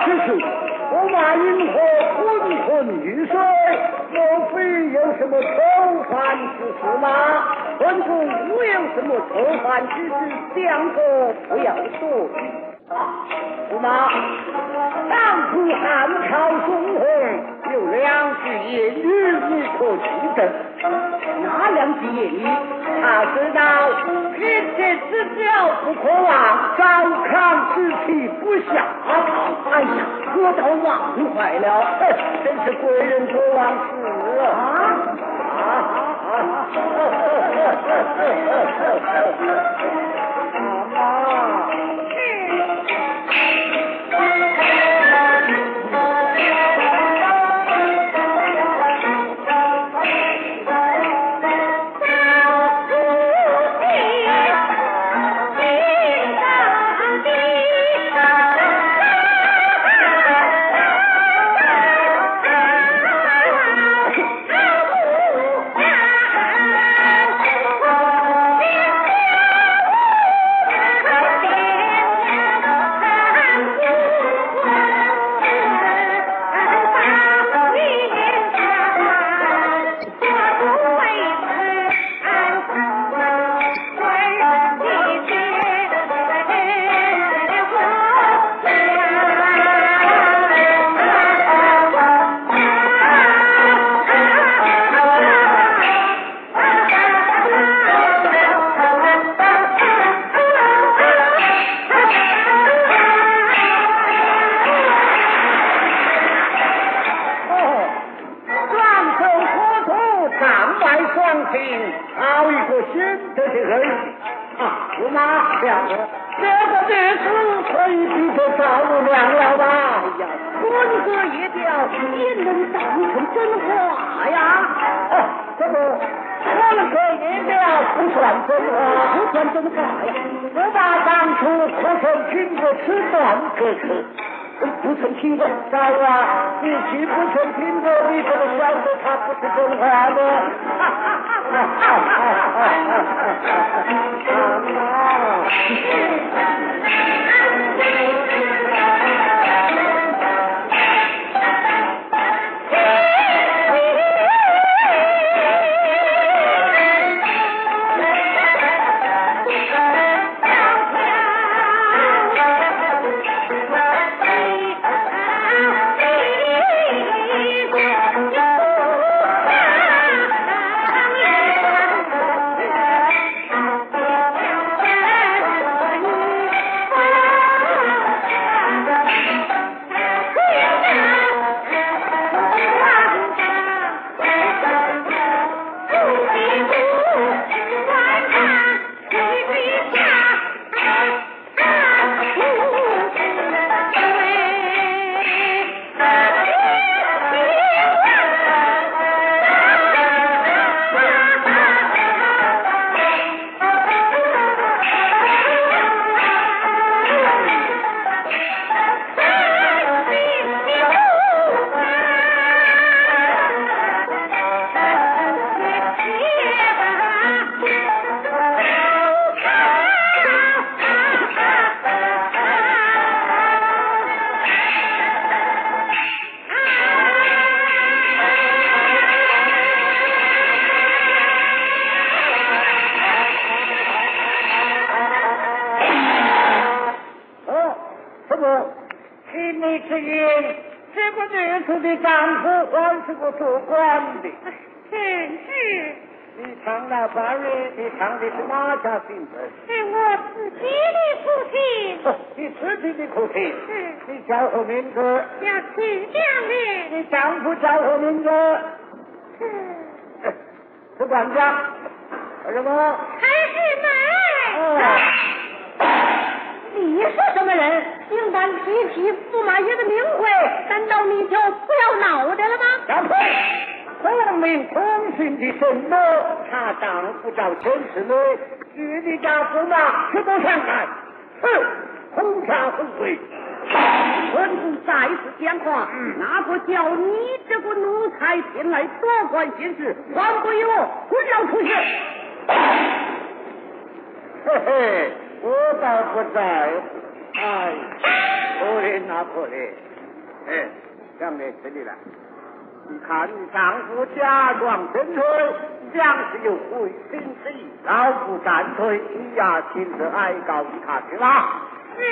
此事，驸马因何昏昏欲睡？莫非有什么偷犯之事吗？本主无有什么偷犯之事，两个不要多啊！驸马，当初汉朝中红有两句言语，你可记得？哪两句言语？他知道天界之交不可忘，糟糠之妻不孝。哎呀，我倒忘坏了，真是贵人多忘事啊！啊！管家，什么？ 还是买。你是什么人？竟敢提起驸马爷的名讳？难道你就不要脑袋了吗？ 小翠，聪明通讯的什么？他当不着前世内，与你家驸马却不相干。哼，红茶后悔。本主再次讲话，哪个叫你这个奴才前来多管闲事，还不与我滚了出去？嘿嘿，我倒不在乎。哎，夫人啊， 婆的，哎，讲到这里来，你看你丈夫假装身退，讲是有违心之意，老夫暂退，你呀亲自哀告一下去吧。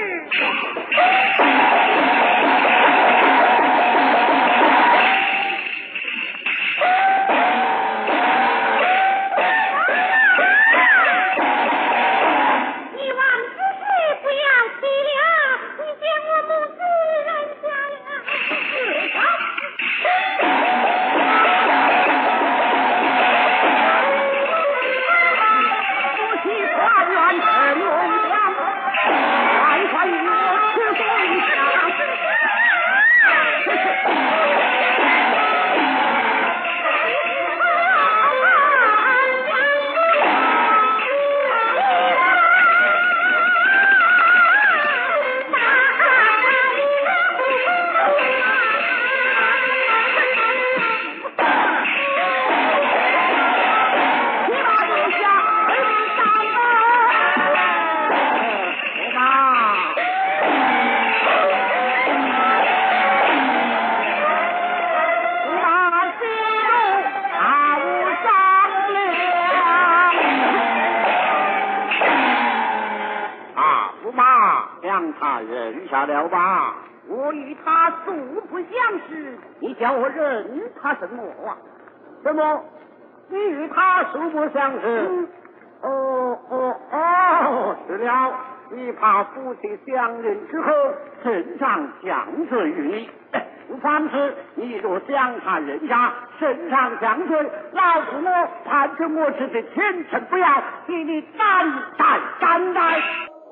下了吧，我与他素不相识，你叫我认他什么啊？什么？你与他素不相识？嗯、哦哦哦，是了，你怕夫妻相认之后身上相随于你，凡是你若将他认下，身上相随，老夫我盼着我只是前程不要，替你担待担待。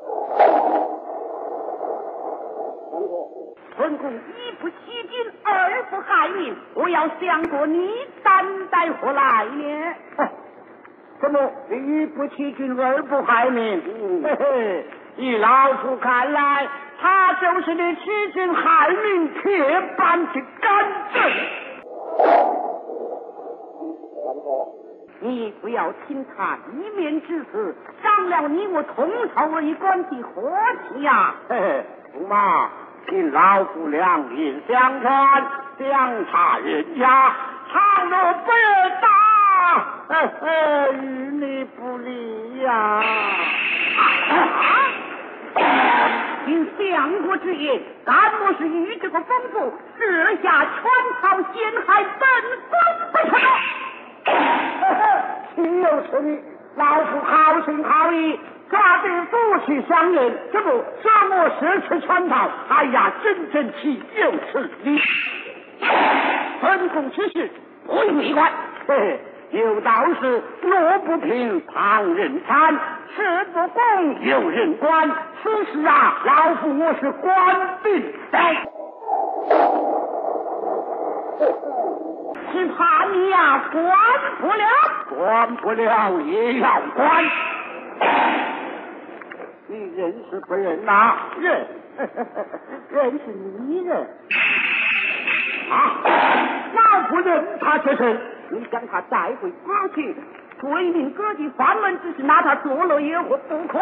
本宫一不欺君，二不害民，我要想过你担待何来呢？什么一不欺君，二不害民？嗯、嘿嘿，以老夫看来，他就是你欺君害民铁板的干政。你不要听他一面之词，伤了你我同朝为官的和气呀！嘿嘿，驸马。你老夫两人相传，相差人家，倘若不打，呵呵，与你不离呀、啊！听相国之言，干我是与这个疯妇设下圈套，陷害本官不成？呵呵，岂有此理！老夫好心好意。他对夫妻相认，这不杀我十次圈套，哎呀，真正岂有此理！本宫此事不用理会。嘿嘿，有道是路不平旁人搀，事不公有人管。此事啊，老夫我是官定的。只怕你呀、啊，管不了，管不了也要管。你认是不认呐、啊？认，认是你认啊！老夫认他却是，你将他带回法去，追命各地藩门，只是拿他做了也或不可。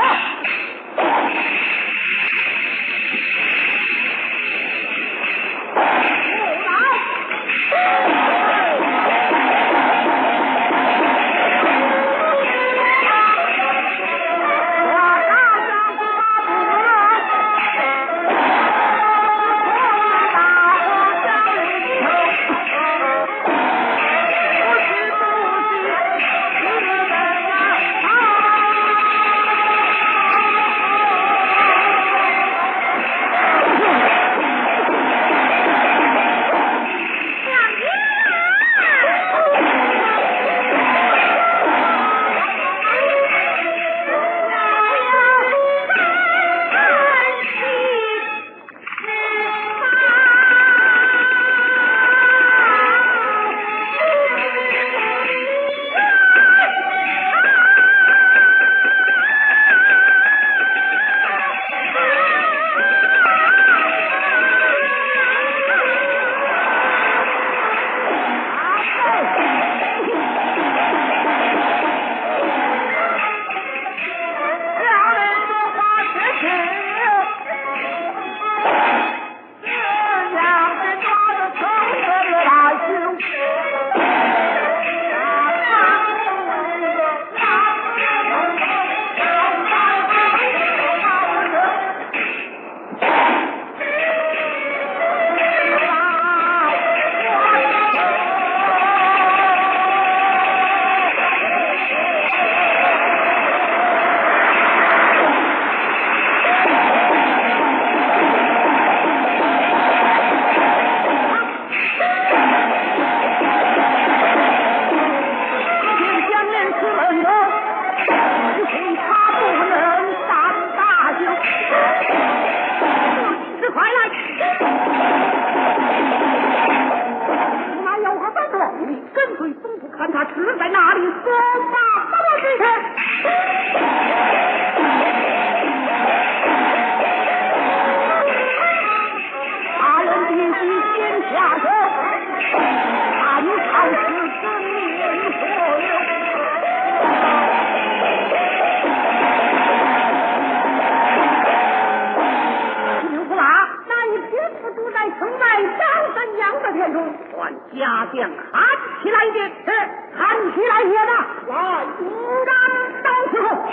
殿中，传家将喊起来一点，是喊起来一点呐！来，五张刀之后，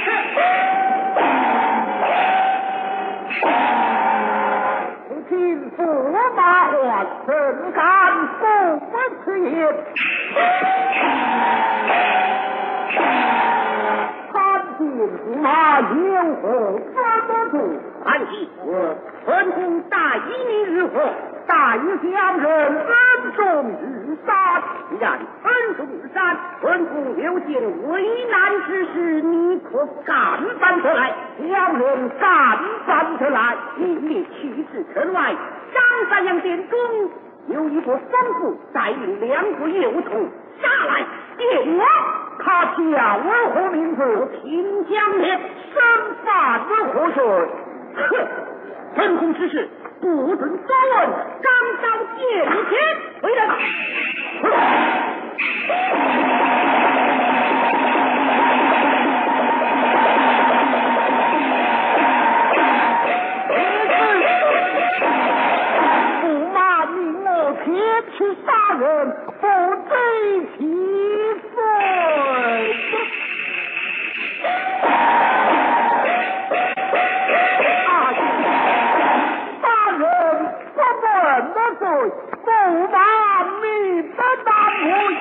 是听驸马还，怎敢不不此言？参见驸马有何吩咐？安息，我春宫大义你如何？大义将人恩重如山，既然恩重如山，春宫有件危难之事，你可敢办得来？将人敢办得来？你也去至城外，张三阳殿中有一个生父带领两个幼童下来见我，他叫我何名字？平江烈，身犯何罪？哼！真空之事不准多问，刚到见前为人。驸马命我撇去杀人，不罪其罪。驸马命不难回。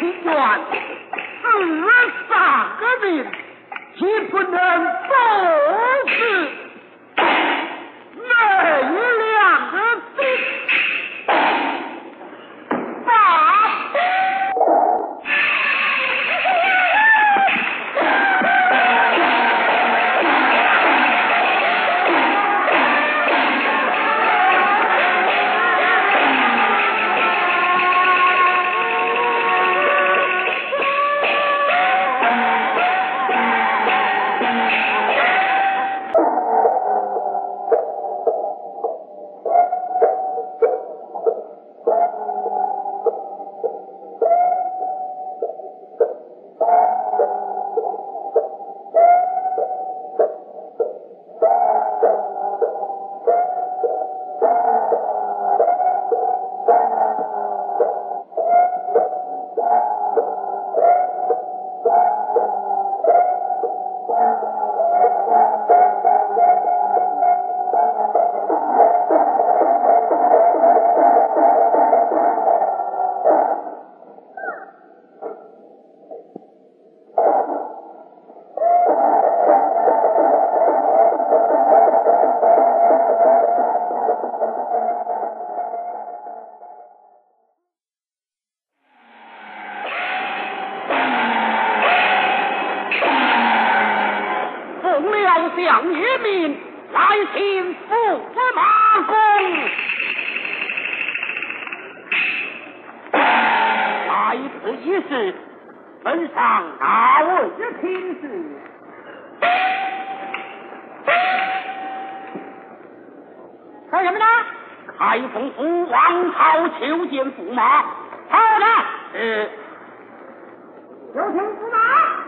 弃权，死丧个命，岂不能不是没两个字？向爷命来请驸马公，来此一事，本上哪位亲事？干什么呢？开封府王朝求见驸马。好的，呃，有请驸马。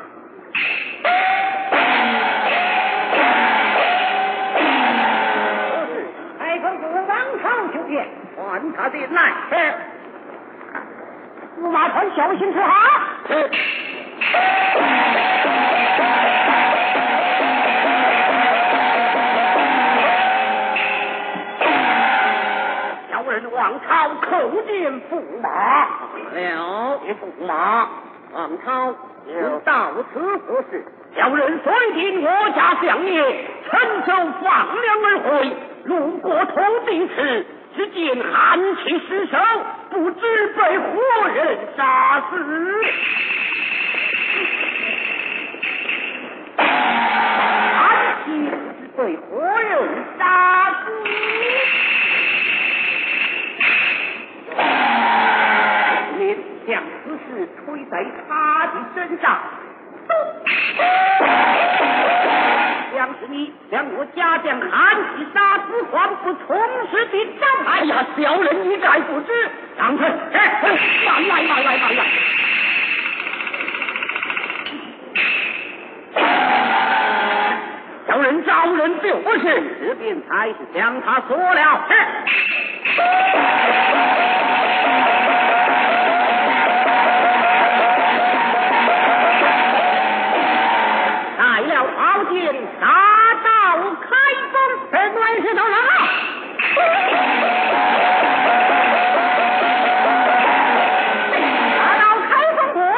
传他进来。是。驸马传小心吃好。是。小人王超叩见驸马。了，驸马，王超有到此何事？小人随听我家相爷乘舟放粮而回，路过土地时，只见悍气失手，不知被活人杀死。悍气被活人杀死。您将此事推在他的身上。将是你将我家将韩喜杀死，还不从实的招牌？哎呀，小人一概不知。让开！哎，慢来，慢来，慢来！小人招人就是，这边才是将他锁了。带了宝剑，杀到开封，这官是头人啊！杀到开封府。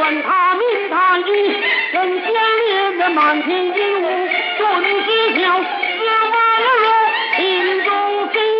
看他明他一，真相烈的满天银雾，顿时跳，死亡入心中心。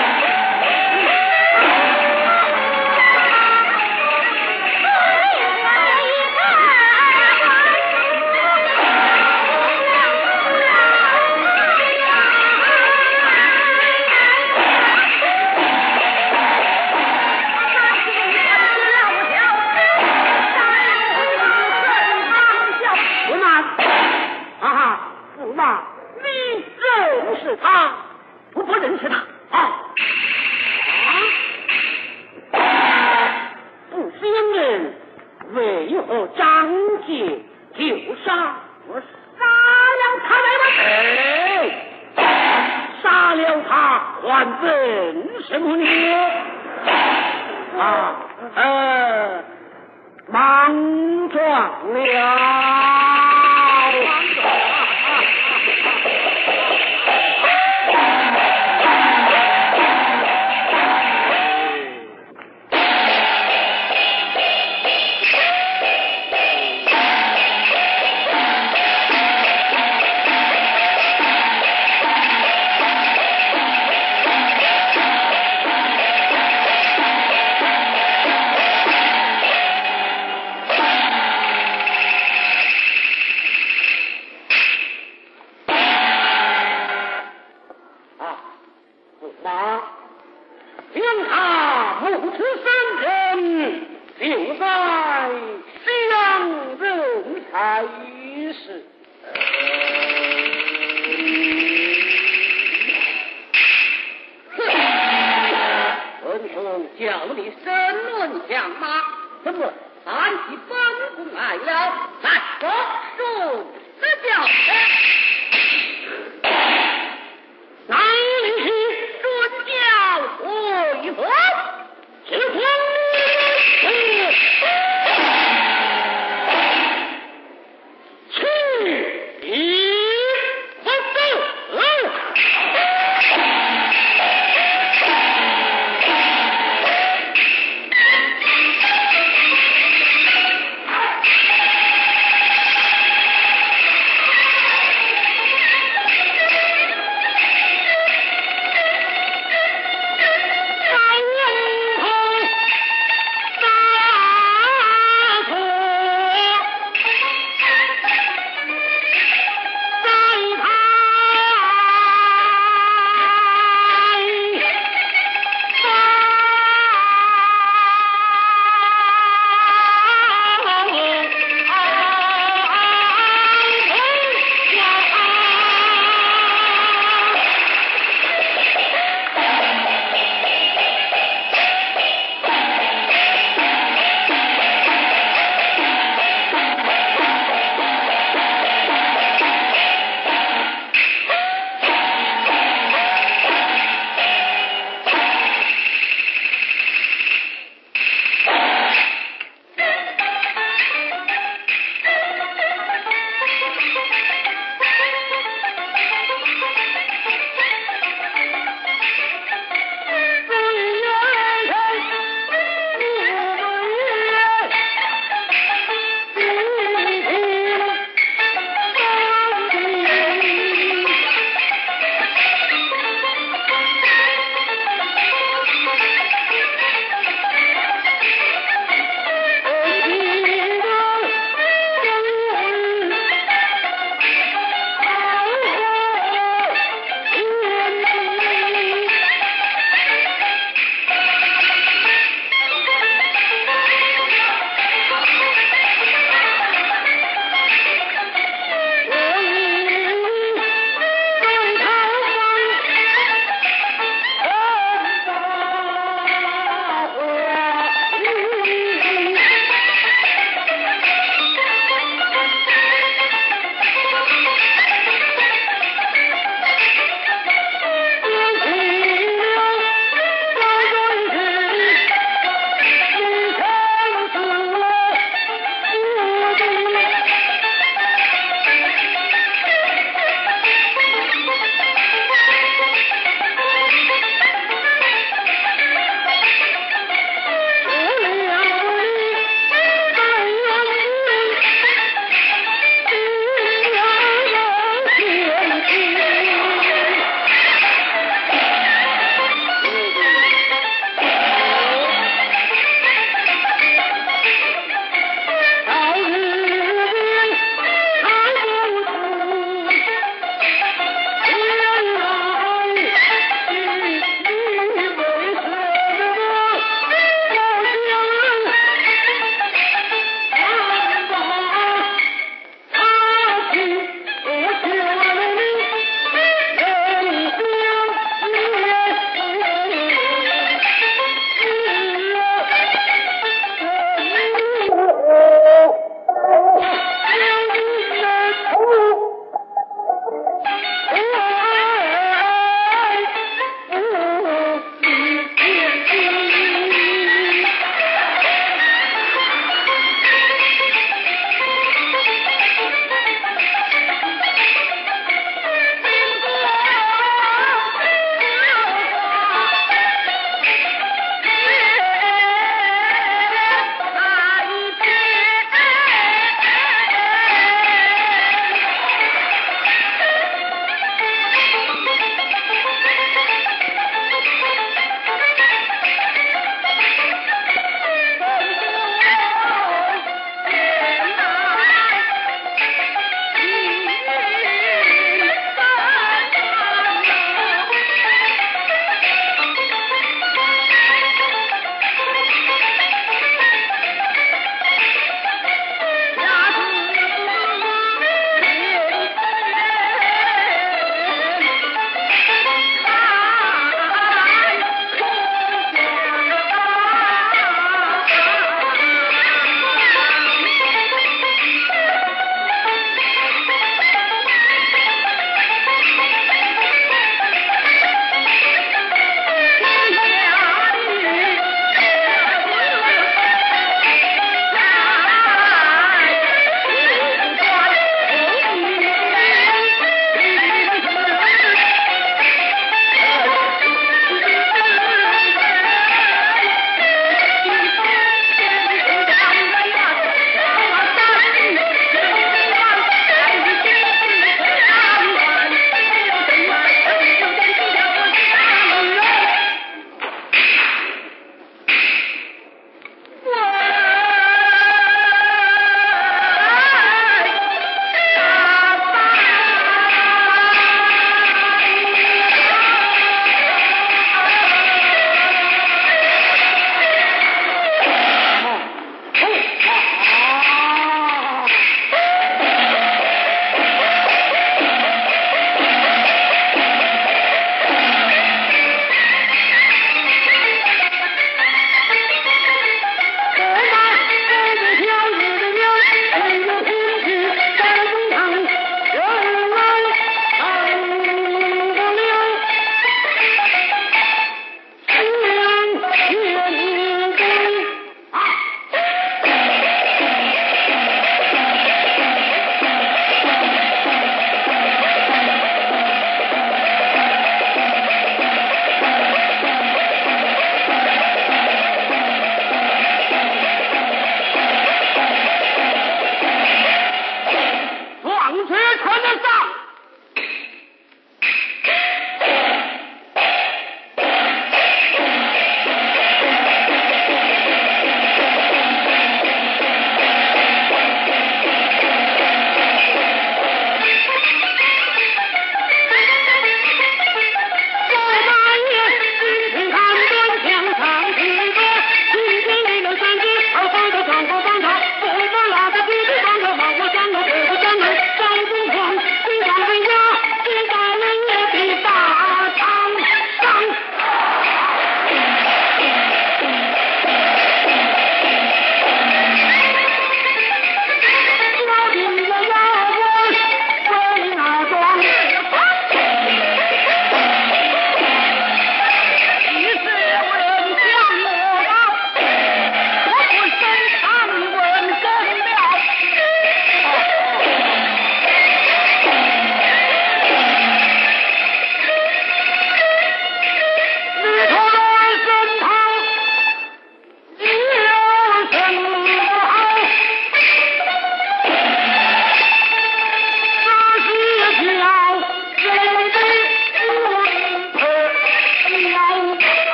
哎呀！ 为何张杰就杀？我杀了他来吧！哎，杀了他还问什么呢？啊，呃，莽撞了。 叫你申论相马，怎么喊起本宫来了？来，我恕这教哪里是准教回佛？是皇去一不走。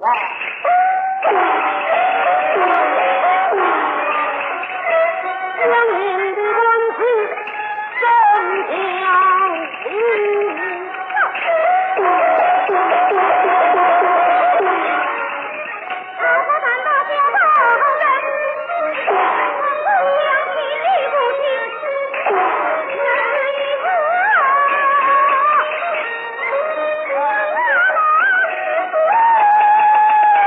啊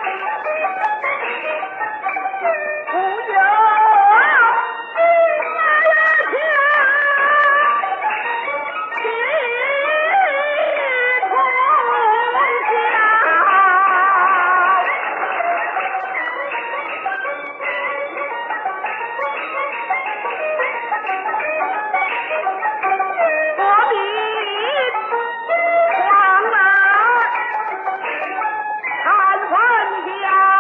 看饭家。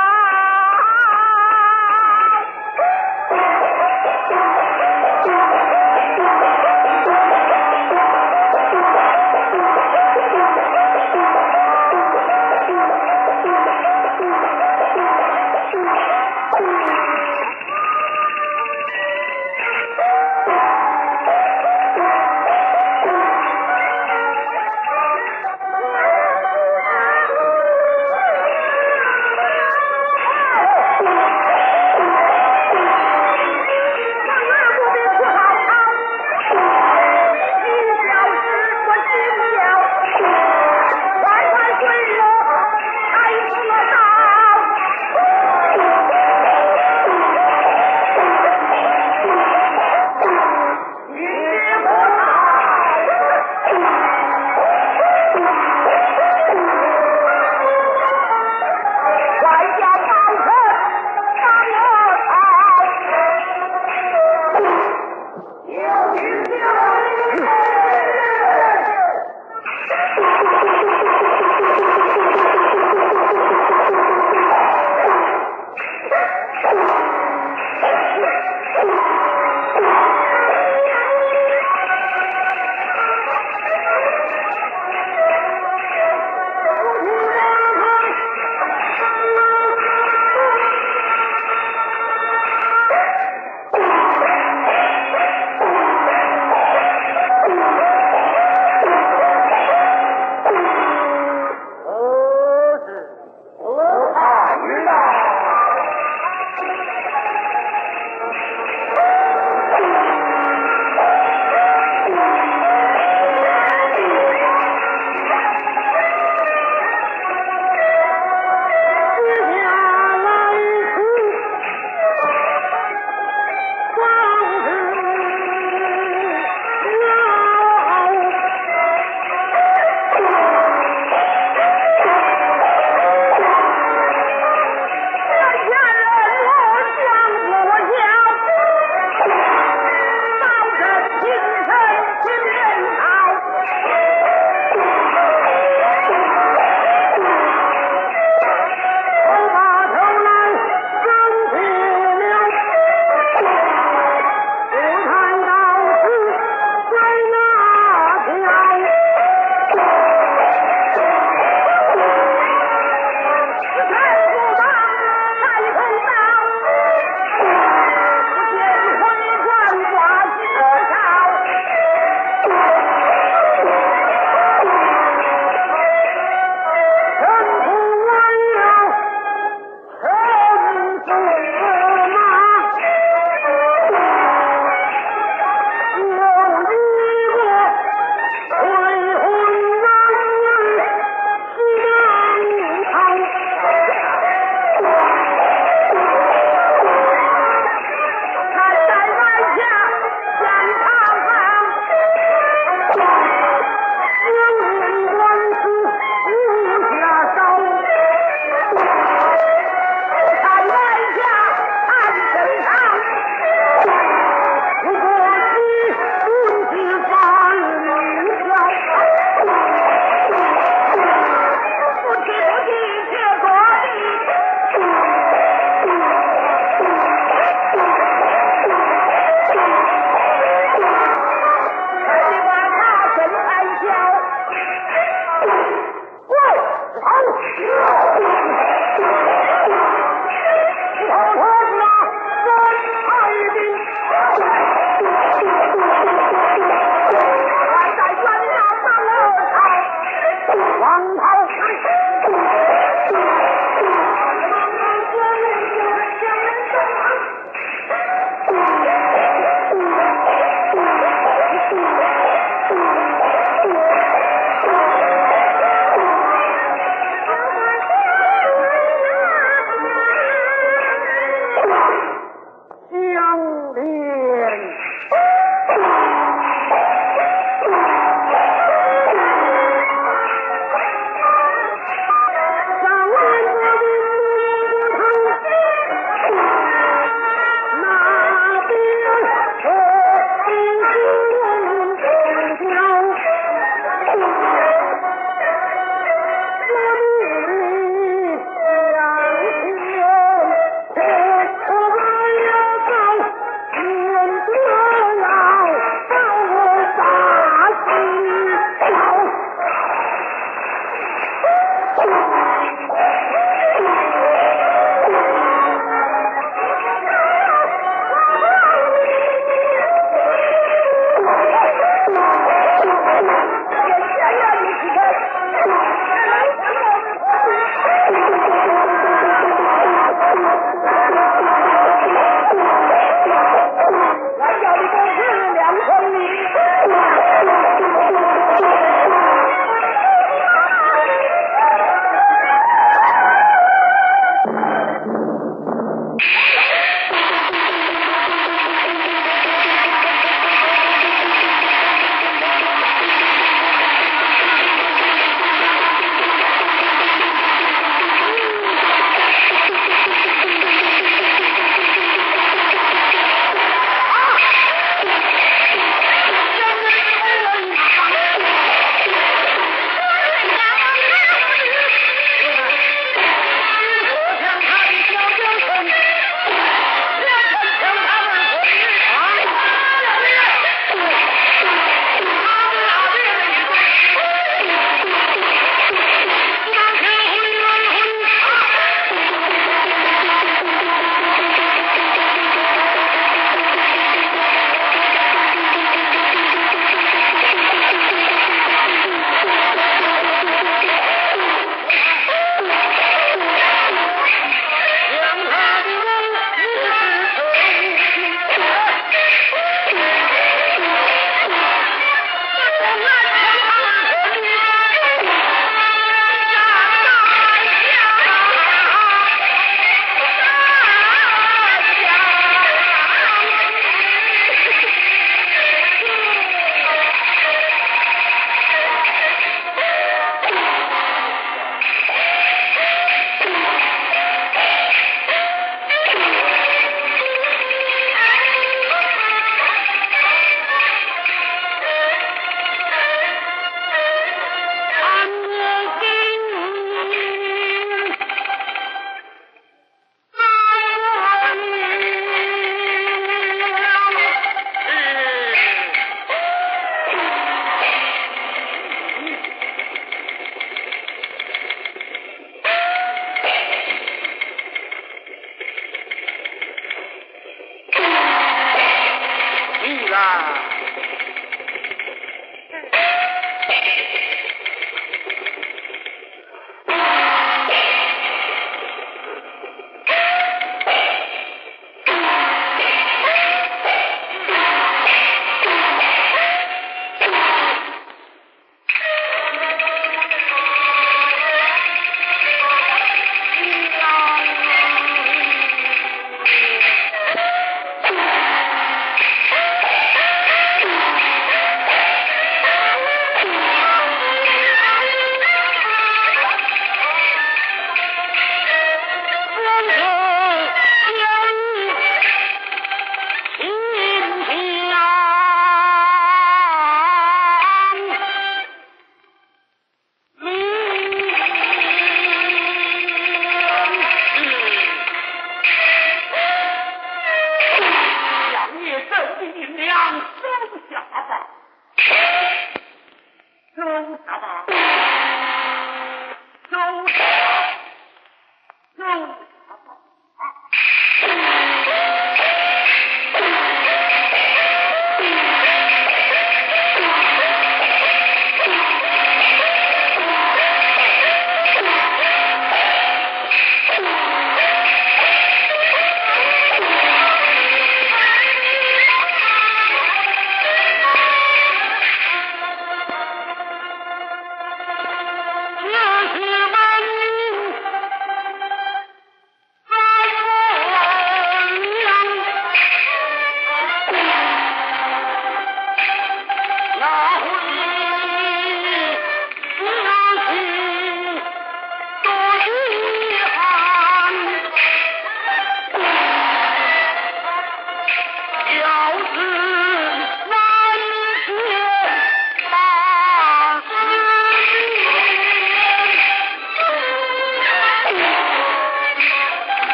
啊！